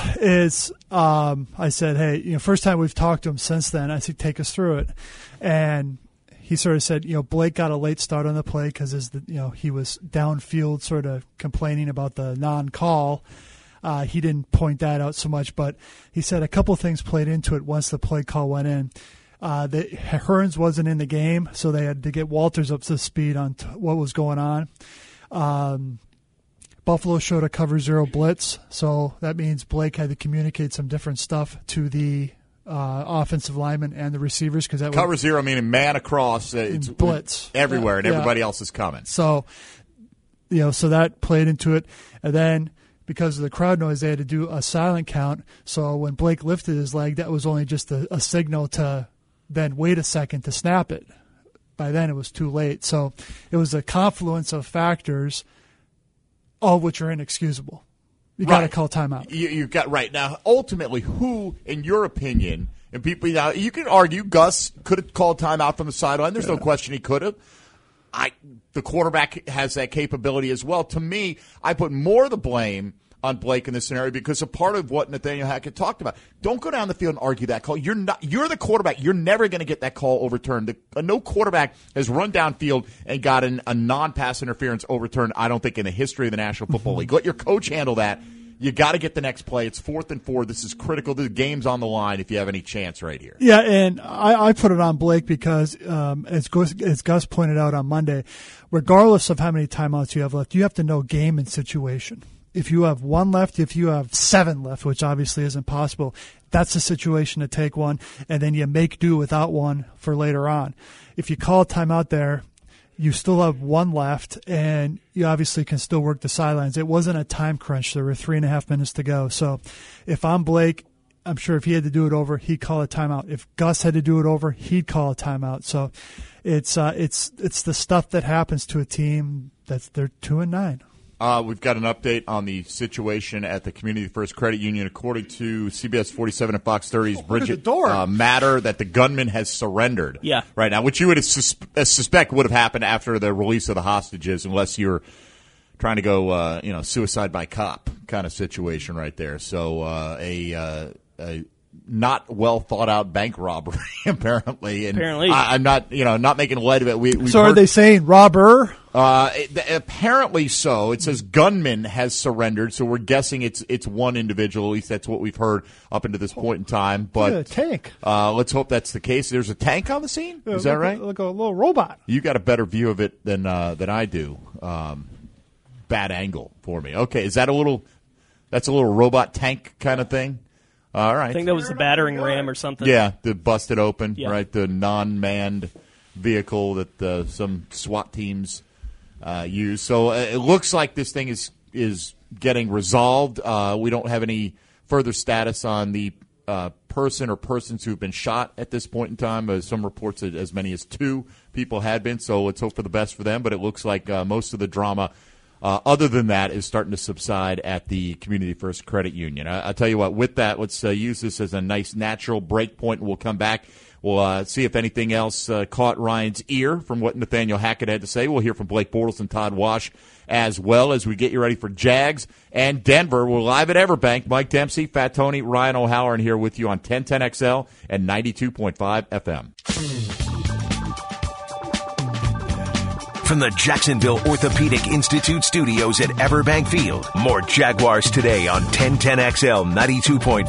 I said, hey, first time we've talked to him since then. I said, take us through it, and he sort of said, Blake got a late start on the play because he was downfield, sort of complaining about the non-call. He didn't point that out so much, but he said a couple things played into it once the play call went in. Hearns wasn't in the game, so they had to get Walters up to speed on what was going on. Buffalo showed a cover zero blitz, so that means Blake had to communicate some different stuff to the offensive linemen and the receivers, because that cover zero meaning man across, it's blitz everywhere, and everybody else is coming. So, so that played into it, and then because of the crowd noise, they had to do a silent count. So when Blake lifted his leg, that was only just a signal to then wait a second to snap it. By then, it was too late. So it was a confluence of factors, all of which are inexcusable. You got to call timeout. You got right now. Ultimately, who, in your opinion, and people now, you can argue Gus could have called timeout from the sideline. There's no question he could have. The quarterback has that capability as well. To me, I put more of the blame on Blake in this scenario because a part of what Nathaniel Hackett talked about. Don't go down the field and argue that call. You're the quarterback. You're never going to get that call overturned. No quarterback has run downfield and gotten a non-pass interference overturned, I don't think, in the history of the National Football League. Let your coach handle that. You got to get the next play. It's 4th and 4. This is critical. The game's on the line if you have any chance right here. Yeah, and I put it on Blake because, as Gus pointed out on Monday, regardless of how many timeouts you have left, you have to know game and situation. If you have 1 left, if you have 7 left, which obviously isn't possible, that's the situation to take one, and then you make do without one for later on. If you call a timeout there, you still have 1 left, and you obviously can still work the sidelines. It wasn't a time crunch. There were 3.5 minutes to go. So if I'm Blake, I'm sure if he had to do it over, he'd call a timeout. If Gus had to do it over, he'd call a timeout. So it's the stuff that happens to a team that's they're 2-9. We've got an update on the situation at the Community First Credit Union. According to CBS 47 and Fox 30's Bridget Matter, that the gunman has surrendered. Yeah. Right now, which you would suspect would have happened after the release of the hostages, unless you're trying to go, suicide by cop kind of situation right there. So a not well thought out bank robbery apparently. And apparently, I'm not making light of it. Are they saying robber? Apparently so. It says gunman has surrendered, so we're guessing it's one individual. At least that's what we've heard up until this point in time. But a tank. Let's hope that's the case. There's a tank on the scene. Is that right? Like a little robot. You got a better view of it than I do. Bad angle for me. Okay, is that that's a little robot tank kind of thing? All right. I think that was the battering ram or something. Yeah, the busted open, yeah. Right? The non-manned vehicle that some SWAT teams use. So it looks like this thing is getting resolved. We don't have any further status on the person or persons who have been shot at this point in time. Some reports that as many as 2 people had been, so let's hope for the best for them. But it looks like most of the drama other than that is starting to subside at the Community First Credit Union. I'll tell you what, with that, let's use this as a nice natural break point, and we'll come back. We'll see if anything else caught Ryan's ear from what Nathaniel Hackett had to say. We'll hear from Blake Bortles and Todd Wash as well as we get you ready for Jags and Denver. We're live at Everbank. Mike Dempsey, Fat Tony, Ryan O'Halloran here with you on 1010XL and 92.5 FM. From the Jacksonville Orthopedic Institute studios at Everbank Field, more Jaguars today on 1010XL 92.5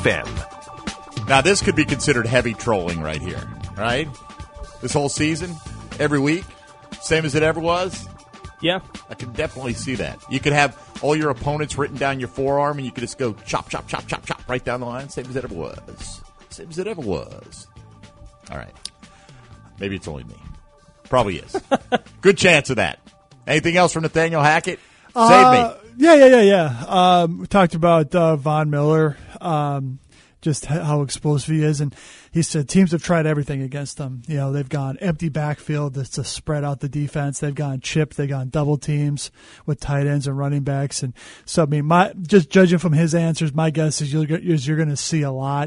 FM. Now, this could be considered heavy trolling right here, right? This whole season, every week, same as it ever was. Yeah. I can definitely see that. You could have all your opponents written down your forearm, and you could just go chop, chop, chop, chop, chop right down the line, same as it ever was. Same as it ever was. All right. Maybe it's only me. Probably is. Good chance of that. Anything else from Nathaniel Hackett? Save me. Yeah. We talked about Von Miller, just how explosive he is. And he said teams have tried everything against him. You know, they've gone empty backfield to spread out the defense. They've gone chip. They've gone double teams with tight ends and running backs. And so, I mean, just judging from his answers, my guess is you're going to see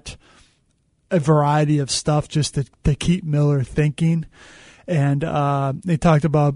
a variety of stuff just to keep Miller thinking. And they talked about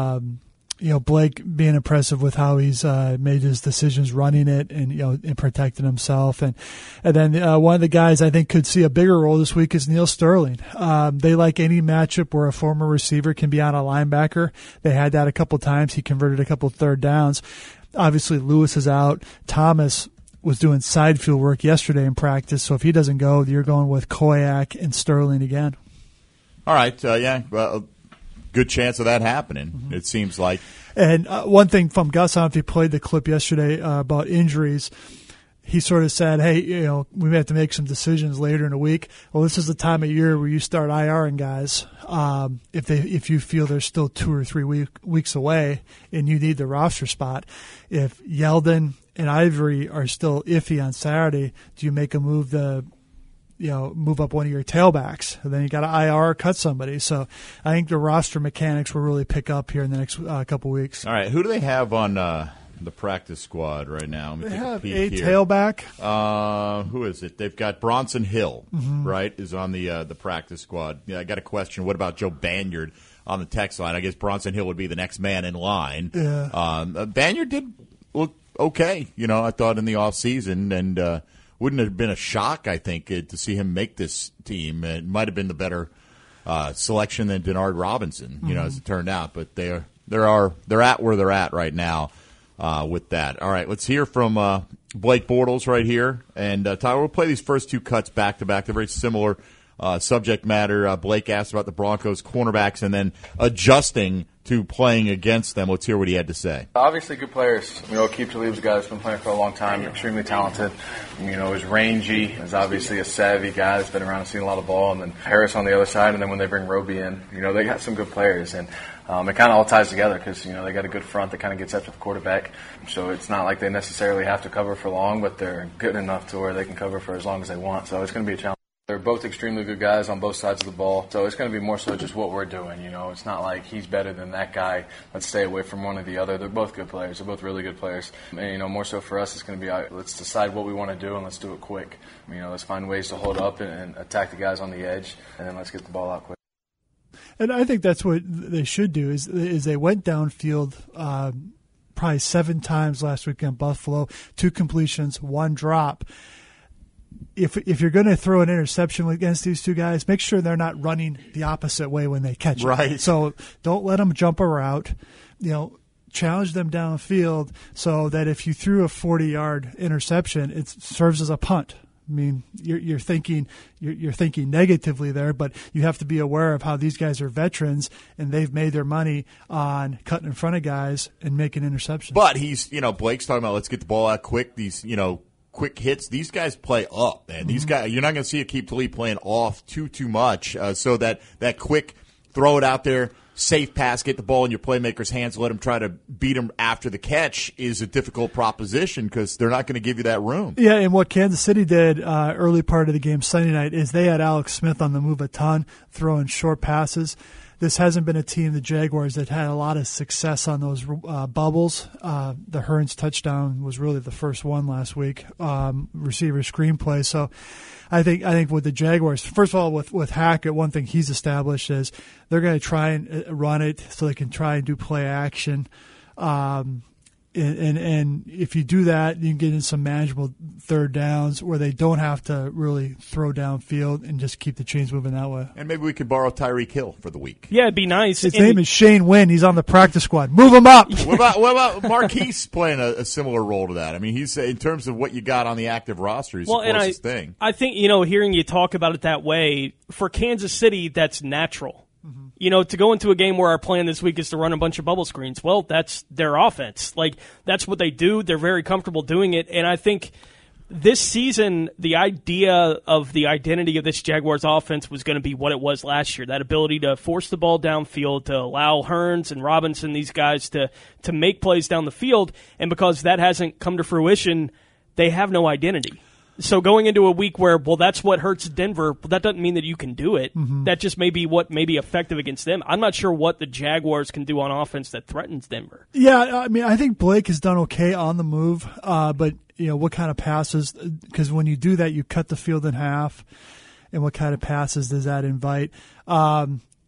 Blake being impressive with how he's made his decisions running it and protecting himself. And then one of the guys I think could see a bigger role this week is Neil Sterling. They like any matchup where a former receiver can be on a linebacker. They had that a couple times. He converted a couple third downs. Obviously, Lewis is out. Thomas was doing side field work yesterday in practice. So if he doesn't go, you're going with Koyak and Sterling again. All right, well, good chance of that happening, It seems like. And one thing from Gus, I don't know if he played the clip yesterday about injuries, he sort of said, hey, we may have to make some decisions later in the week. Well, this is the time of year where you start IRing guys if you feel they're still 2 or 3 weeks away and you need the roster spot. If Yeldon and Ivory are still iffy on Saturday, do you make a move move up one of your tailbacks, and then you got to IR or cut somebody. So I think the roster mechanics will really pick up here in the next couple weeks. All right, who do they have on the practice squad right now? They have a tailback. Who is it? They've got Bronson Hill, right, is on the practice squad. Yeah, I got a question. What about Joe Banyard on the text line? I guess Bronson Hill would be the next man in line. Yeah. Banyard did look okay, I thought in the offseason, and wouldn't have been a shock, I think, to see him make this team. It might have been the better selection than Denard Robinson, as it turned out. But they're at where they're at right now with that. All right, let's hear from Blake Bortles right here. And Tyler, we'll play these first 2 cuts back to back. They're very similar subject matter. Blake asked about the Broncos cornerbacks and then adjusting to playing against them. Let's hear what he had to say. Obviously good players. Aqib Talib's a guy that's been playing for a long time, extremely talented. Is rangy, is obviously a savvy guy that's been around and seen a lot of ball. And then Harris on the other side, and then when they bring Roby in, they got some good players. And it kind of all ties together because, they got a good front that kind of gets after the quarterback. So it's not like they necessarily have to cover for long, but they're good enough to where they can cover for as long as they want. So it's going to be a challenge. They're both extremely good guys on both sides of the ball, so it's going to be more so just what we're doing. It's not like he's better than that guy. Let's stay away from one or the other. They're both good players. They're both really good players. And, more so for us, it's going to be let's decide what we want to do and let's do it quick. Let's find ways to hold up and attack the guys on the edge, and then let's get the ball out quick. And I think that's what they should do is they went downfield probably 7 times last week in Buffalo, 2 completions, 1 drop. if you're going to throw an interception against these two guys, make sure they're not running the opposite way when they catch it. Right. So don't let them jump a route. Challenge them downfield so that if you threw a 40-yard interception, it serves as a punt. I mean, you're thinking negatively there, but you have to be aware of how these guys are veterans and they've made their money on cutting in front of guys and making interceptions. But Blake's talking about let's get the ball out quick. These quick hits. These guys play up, man. These guys, you're not going to see Aqib Talib playing off too much. So that quick throw it out there. Safe pass, get the ball in your playmaker's hands, let him try to beat him after the catch is a difficult proposition because they're not going to give you that room. Yeah, and what Kansas City did early part of the game Sunday night is they had Alex Smith on the move a ton, throwing short passes. This hasn't been a team, the Jaguars, that had a lot of success on those bubbles. The Hearns touchdown was really the first one last week, receiver screenplay. So I think with the Jaguars, first of all, with Hackett, one thing he's established is they're going to try and run it so they can try and do play action. And if you do that, you can get in some manageable third downs where they don't have to really throw downfield and just keep the chains moving that way. And maybe we could borrow Tyreek Hill for the week. Yeah, it'd be nice. His name is Shane Wynn. He's on the practice squad. Move him up. What about Marquise playing a similar role to that? I mean, he's in terms of what you got on the active roster, he's the closest thing. I think, hearing you talk about it that way, for Kansas City, that's natural. To go into a game where our plan this week is to run a bunch of bubble screens, well, that's their offense. Like, that's what they do. They're very comfortable doing it. And I think this season, the idea of the identity of this Jaguars offense was going to be what it was last year, that ability to force the ball downfield, to allow Hearns and Robinson, these guys, to make plays down the field. And because that hasn't come to fruition, they have no identity. So going into a week where, that's what hurts Denver, that doesn't mean that you can do it. Mm-hmm. That just may be what may be effective against them. I'm not sure what the Jaguars can do on offense that threatens Denver. Yeah, I mean, I think Blake has done okay on the move, but, what kind of passes? Because when you do that, you cut the field in half, and what kind of passes does that invite? I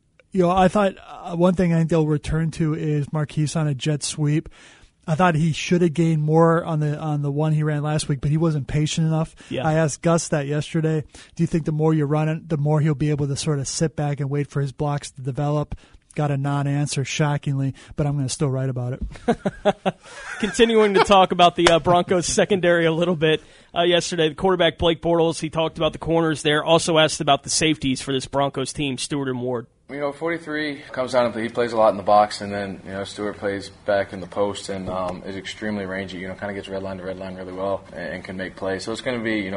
thought one thing I think they'll return to is Marquise on a jet sweep. I thought he should have gained more on the one he ran last week, but he wasn't patient enough. Yeah. I asked Gus that yesterday. Do you think the more you run it, the more he'll be able to sort of sit back and wait for his blocks to develop? Got a non-answer, shockingly, but I'm going to still write about it. Continuing to talk about the Broncos secondary a little bit. Yesterday, the quarterback Blake Bortles, he talked about the corners there, also asked about the safeties for this Broncos team, Stewart and Ward. 43 comes down to he plays a lot in the box, and then Stewart plays back in the post and is extremely rangy. Kind of gets red line to red line really well and can make plays. So it's going to be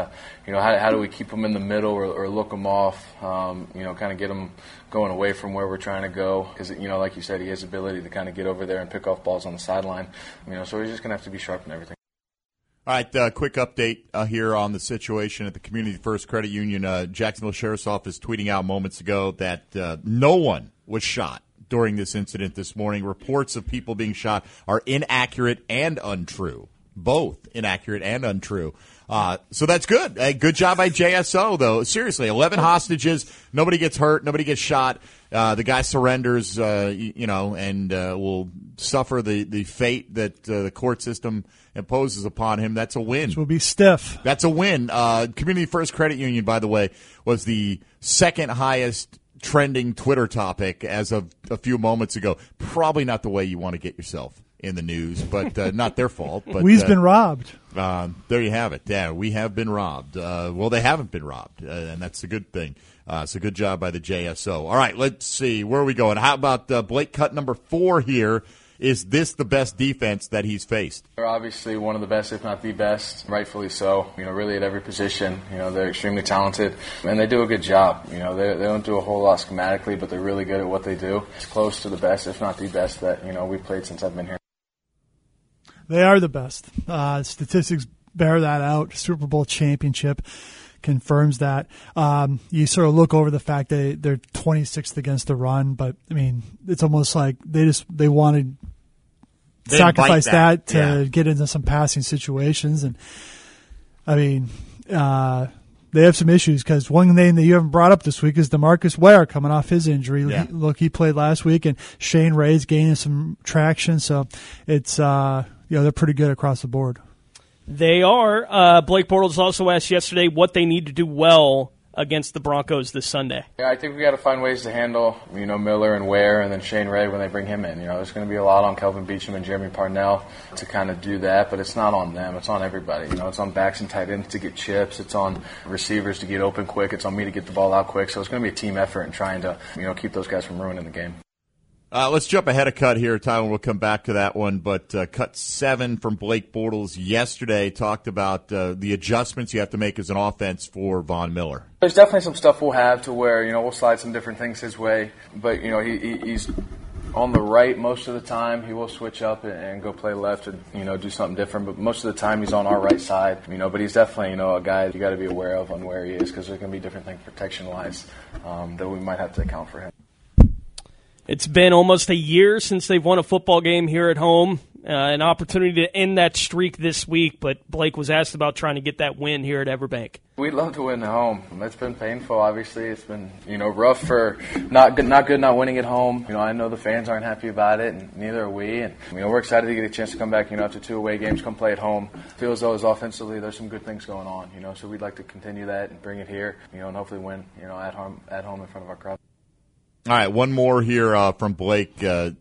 how do we keep them in the middle or look them off? Kind of get them going away from where we're trying to go because like you said, he has the ability to kind of get over there and pick off balls on the sideline. So he's just going to have to be sharp in everything. All right, quick update here on the situation at the Community First Credit Union. Jacksonville Sheriff's Office tweeting out moments ago that no one was shot during this incident this morning. Reports of people being shot are inaccurate and untrue. Both inaccurate and untrue. So that's good. Good job by JSO, though. Seriously, 11 hostages. Nobody gets hurt. Nobody gets shot. The guy surrenders, and will suffer the fate that the court system imposes upon him. That's a win. Which will be stiff. That's a win. Community First Credit Union, by the way, was the second highest trending Twitter topic as of a few moments ago. Probably not the way you want to get yourself in the news, but not their fault. But we've been robbed. There you have it. Yeah, we have been robbed. Well, they haven't been robbed, and that's a good thing. So good job by the JSO. All right, let's see. Where are we going? How about Blake cut number 4 here? Is this the best defense that he's faced? They're obviously one of the best, if not the best, rightfully so. Really at every position. They're extremely talented, and they do a good job. They don't do a whole lot schematically, but they're really good at what they do. It's close to the best, if not the best, that we've played since I've been here. They are the best. Statistics bear that out. Super Bowl championship confirms that. You sort of look over the fact that they're 26th against the run, but I mean, it's almost like they wanted to sacrifice that to get into some passing situations, and I mean, they have some issues because one name that you haven't brought up this week is DeMarcus Ware coming off his injury. Yeah. He played last week, and Shane Ray's gaining some traction, so it's they're pretty good across the board. They are. Blake Bortles also asked yesterday what they need to do well against the Broncos this Sunday. Yeah, I think we got to find ways to handle, Miller and Ware and then Shane Ray when they bring him in. There's going to be a lot on Kelvin Beachum and Jeremy Parnell to kind of do that, but it's not on them. It's on everybody. It's on backs and tight ends to get chips. It's on receivers to get open quick. It's on me to get the ball out quick. So it's going to be a team effort in trying to, keep those guys from ruining the game. Let's jump ahead a cut here, Tyler. We'll come back to that one. But cut 7 from Blake Bortles yesterday talked about the adjustments you have to make as an offense for Von Miller. There's definitely some stuff we'll have to where, we'll slide some different things his way. But, he's on the right most of the time. He will switch up and go play left and, do something different. But most of the time he's on our right side. But he's definitely, a guy you got to be aware of on where he is because there's going to be different things protection-wise that we might have to account for him. It's been almost a year since they've won a football game here at home. An opportunity to end that streak this week, but Blake was asked about trying to get that win here at Everbank. We'd love to win at home. It's been painful, obviously. It's been, rough for not winning at home. I know the fans aren't happy about it, and neither are we. And, we're excited to get a chance to come back, after 2 away games, come play at home. Feels as though offensively there's some good things going on, so we'd like to continue that and bring it here, and hopefully win, at home in front of our crowd. All right, one more here from Blake.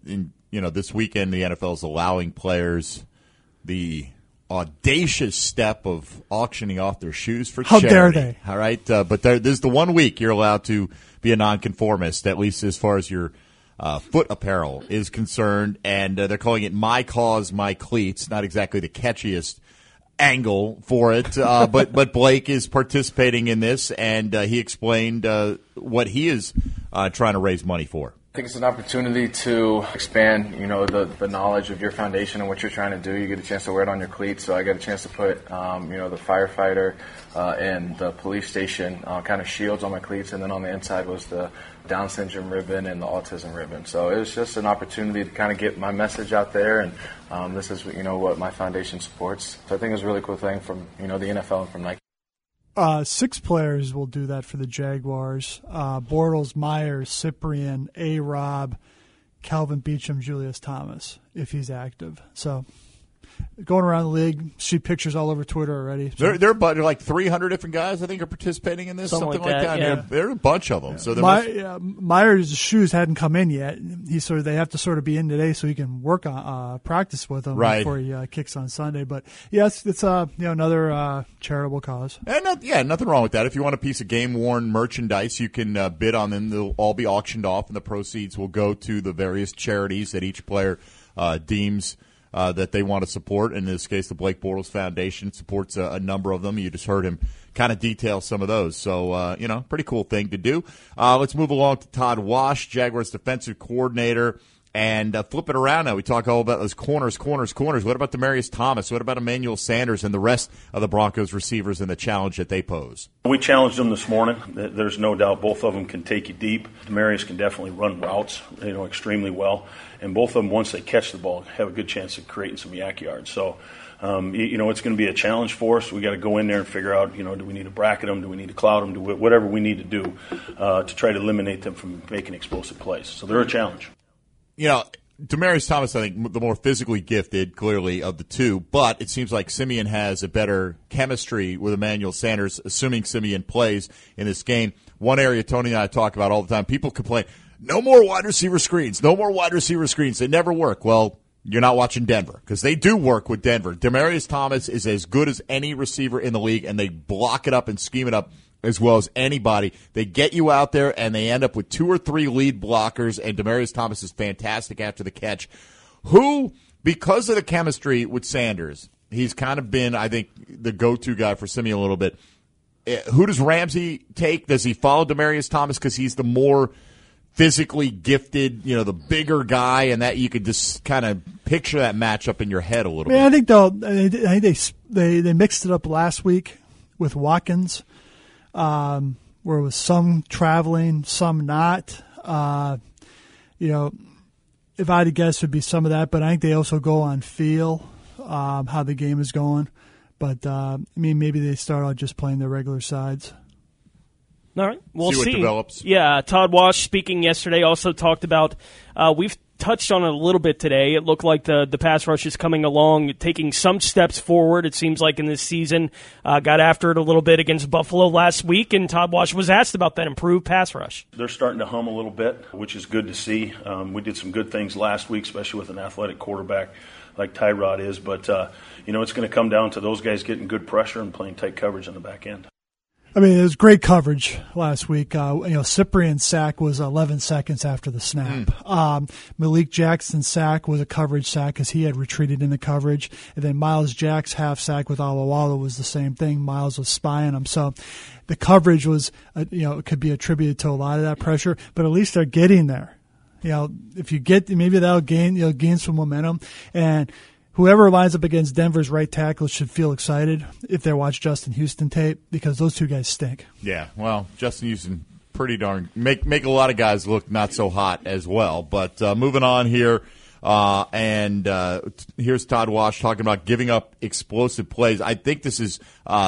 This weekend the NFL is allowing players the audacious step of auctioning off their shoes for charity. How dare they? All right, but this is the 1 week you're allowed to be a nonconformist, at least as far as your foot apparel is concerned, and they're calling it My Cause, My Cleats. Not exactly the catchiest angle for it, but Blake is participating in this, and he explained what he is trying to raise money for. I think it's an opportunity to expand, the knowledge of your foundation and what you're trying to do. You get a chance to wear it on your cleats, so I got a chance to put, the firefighter and the police station kind of shields on my cleats, and then on the inside was the Down syndrome ribbon and the autism ribbon. So it was just an opportunity to kind of get my message out there, and this is, what my foundation supports. So I think it was a really cool thing from, the NFL and from Nike. 6 players will do that for the Jaguars. Bortles, Myers, Cyprien, A-Rob, Calvin Beachum, Julius Thomas, if he's active. So going around the league, see pictures all over Twitter already. So. There are like 300 different guys, I think, are participating in this. Something like that. Yeah. There are a bunch of them. Yeah. So Myers' shoes hadn't come in yet. They have to sort of be in today so he can work on practice with them before he kicks on Sunday. But yes, it's another charitable cause. And nothing wrong with that. If you want a piece of game-worn merchandise, you can bid on them. They'll all be auctioned off, and the proceeds will go to the various charities that each player deems that they want to support. In this case, the Blake Bortles Foundation supports a number of them. You just heard him kind of detail some of those. So, pretty cool thing to do. Let's move along to Todd Wash, Jaguars defensive coordinator, and flip it around now. We talk all about those corners. What about Demaryius Thomas? What about Emmanuel Sanders and the rest of the Broncos receivers and the challenge that they pose? We challenged them this morning. There's no doubt both of them can take you deep. Demaryius can definitely run routes, extremely well. And both of them, once they catch the ball, have a good chance of creating some yak yards. So, it's going to be a challenge for us. We got to go in there and figure out, do we need to bracket them? Do we need to cloud them? Do whatever we need to do to try to eliminate them from making explosive plays. So they're a challenge. Demaryius Thomas, I think, the more physically gifted, clearly, of the two, but it seems like Simeon has a better chemistry with Emmanuel Sanders, assuming Simeon plays in this game. One area Tony and I talk about all the time, people complain, no more wide receiver screens. They never work. Well, you're not watching Denver, because they do work with Denver. Demaryius Thomas is as good as any receiver in the league, and they block it up and scheme it up as well as anybody. They get you out there, and they end up with 2 or 3 lead blockers, and Demaryius Thomas is fantastic after the catch. Who, because of the chemistry with Sanders, he's kind of been, I think, the go-to guy for Simeon a little bit. Who does Ramsey take? Does he follow Demaryius Thomas because he's the more physically gifted, the bigger guy, and that you could just kind of picture that matchup in your head a little bit? I think they mixed it up last week with Watkins. Where it was some traveling, some not. If I had to guess, it would be some of that, but I think they also go on feel, how the game is going. But, maybe they start out just playing their regular sides. All right, we'll see. What develops. Yeah, Todd Wash, speaking yesterday, also talked about we've touched on it a little bit today. It looked like the pass rush is coming along, taking some steps forward, it seems like, in this season. Got after it a little bit against Buffalo last week, and Todd Wash was asked about that improved pass rush. They're starting to hum a little bit, which is good to see. We did some good things last week, especially with an athletic quarterback like Tyrod is. But, it's going to come down to those guys getting good pressure and playing tight coverage on the back end. I mean, it was great coverage last week. Cyprian's sack was 11 seconds after the snap. Malik Jackson's sack was a coverage sack because he had retreated in the coverage. And then Miles Jack's half sack with Alawala was the same thing. Miles was spying him. So the coverage was, it could be attributed to a lot of that pressure, but at least they're getting there. If you get, maybe that'll gain some momentum. And whoever lines up against Denver's right tackle should feel excited if they watch Justin Houston tape, because those two guys stink. Yeah, well, Justin Houston pretty darn make a lot of guys look not so hot as well. But moving on here, and here's Todd Wash talking about giving up explosive plays. I think this is,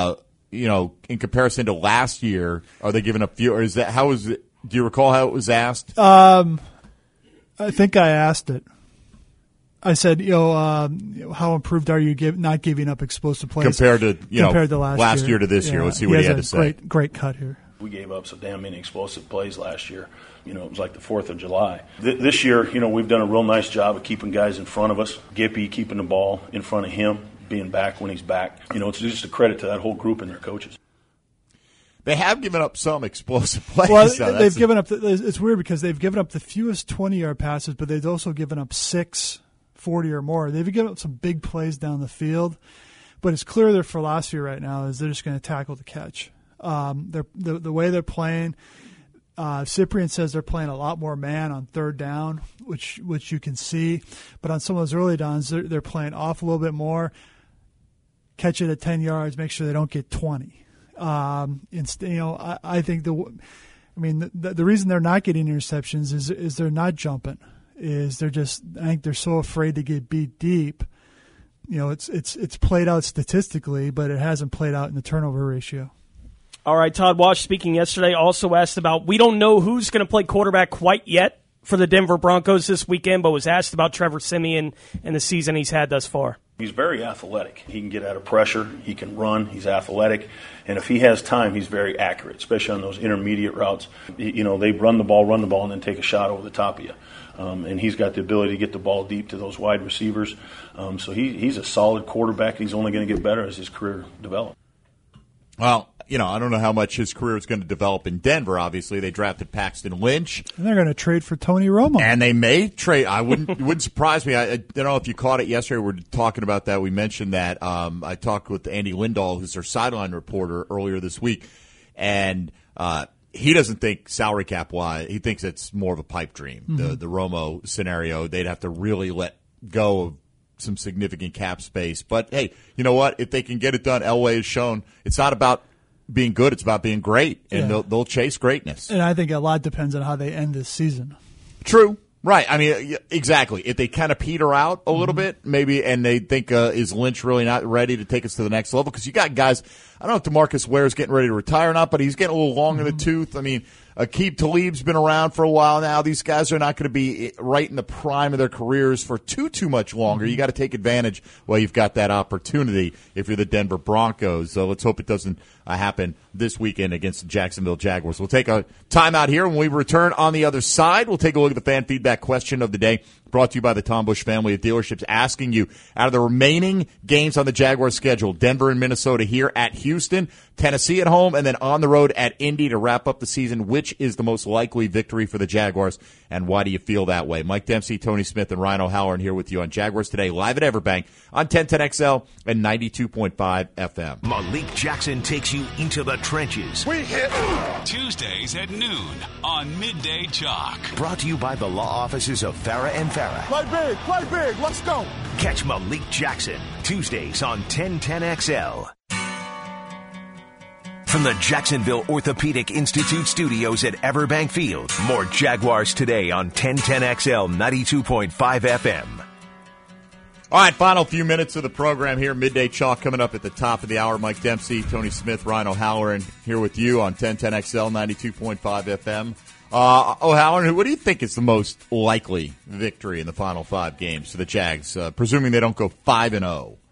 in comparison to last year, are they giving up few? Or is that how is it? Do you recall how it was asked? I think I asked it. I said, how improved are you not giving up explosive plays compared to last year to this year? Let's see what he had to say. Great cut here. We gave up so damn many explosive plays last year. It was like the 4th of July. This year, we've done a real nice job of keeping guys in front of us. Gippy keeping the ball in front of him, being back when he's back. It's just a credit to that whole group and their coaches. They have given up some explosive plays. Well, they've given up. It's weird because they've given up the fewest 20-yard passes, but they've also given up 6 40 or more. They've given up some big plays down the field, but it's clear their philosophy right now is they're just going to tackle the catch. The way they're playing, Cyprian says they're playing a lot more man on third down, which you can see. But on some of those early downs, they're playing off a little bit more, catch it at 10 yards, make sure they don't get 20. I think the reason they're not getting interceptions is they're not jumping. I think they're so afraid to get beat deep. It's played out statistically, but it hasn't played out in the turnover ratio. All right, Todd Wash, speaking yesterday, also asked about, we don't know who's going to play quarterback quite yet for the Denver Broncos this weekend, but was asked about Trevor Siemian and the season he's had thus far. He's very athletic. He can get out of pressure. He can run. He's athletic. And if he has time, he's very accurate, especially on those intermediate routes. They run the ball, and then take a shot over the top of you. And he's got the ability to get the ball deep to those wide receivers. So he's a solid quarterback. He's only going to get better as his career develops. Well, I don't know how much his career is going to develop in Denver. Obviously, they drafted Paxton Lynch. And they're going to trade for Tony Romo. And they may trade. It wouldn't surprise me. I don't know if you caught it yesterday. We were talking about that. We mentioned that. I talked with Andy Lindahl, who's their sideline reporter, earlier this week. And he doesn't think salary cap-wise. He thinks it's more of a pipe dream, the Romo scenario. They'd have to really let go of some significant cap space. But, hey, you know what? If they can get it done, Elway has shown it's not about being good, it's about being great, and they'll chase greatness. And I think a lot depends on how they end this season. True. Right. I mean, exactly. If they kind of peter out a little bit, maybe, and they think, is Lynch really not ready to take us to the next level? Because you got guys, I don't know if DeMarcus Ware's getting ready to retire or not, but he's getting a little long in the tooth. I mean, Aqib Talib's been around for a while now. These guys are not going to be right in the prime of their careers for too much longer. You got to take advantage while you've got that opportunity if you're the Denver Broncos. So let's hope it doesn't happen this weekend against the Jacksonville Jaguars. We'll take a timeout here. When we return on the other side, we'll take a look at the fan feedback question of the day, brought to you by the Tom Busch family of dealerships, asking you, out of the remaining games on the Jaguars schedule, Denver and Minnesota here at Houston, Tennessee at home, and then on the road at Indy to wrap up the season, which is the most likely victory for the Jaguars, and why do you feel that way? Mike Dempsey, Tony Smith, and Ryan O'Halloran here with you on Jaguars Today, live at Everbank on 1010XL and 92.5 FM. Malik Jackson takes you into the trenches. We hit Tuesdays at noon on Midday Chalk. Brought to you by the law offices of Farah and Farah. Play big, let's go. Catch Malik Jackson Tuesdays on 1010XL. From the Jacksonville Orthopedic Institute studios at Everbank Field, more Jaguars Today on 1010XL 92.5 FM. All right, final few minutes of the program here. Midday Chalk coming up at the top of the hour. Mike Dempsey, Tony Smith, Ryan O'Halloran here with you on 1010XL 92.5 FM. O'Halloran, what do you think is the most likely victory in the final 5 games for the Jags, presuming they don't go 5-0?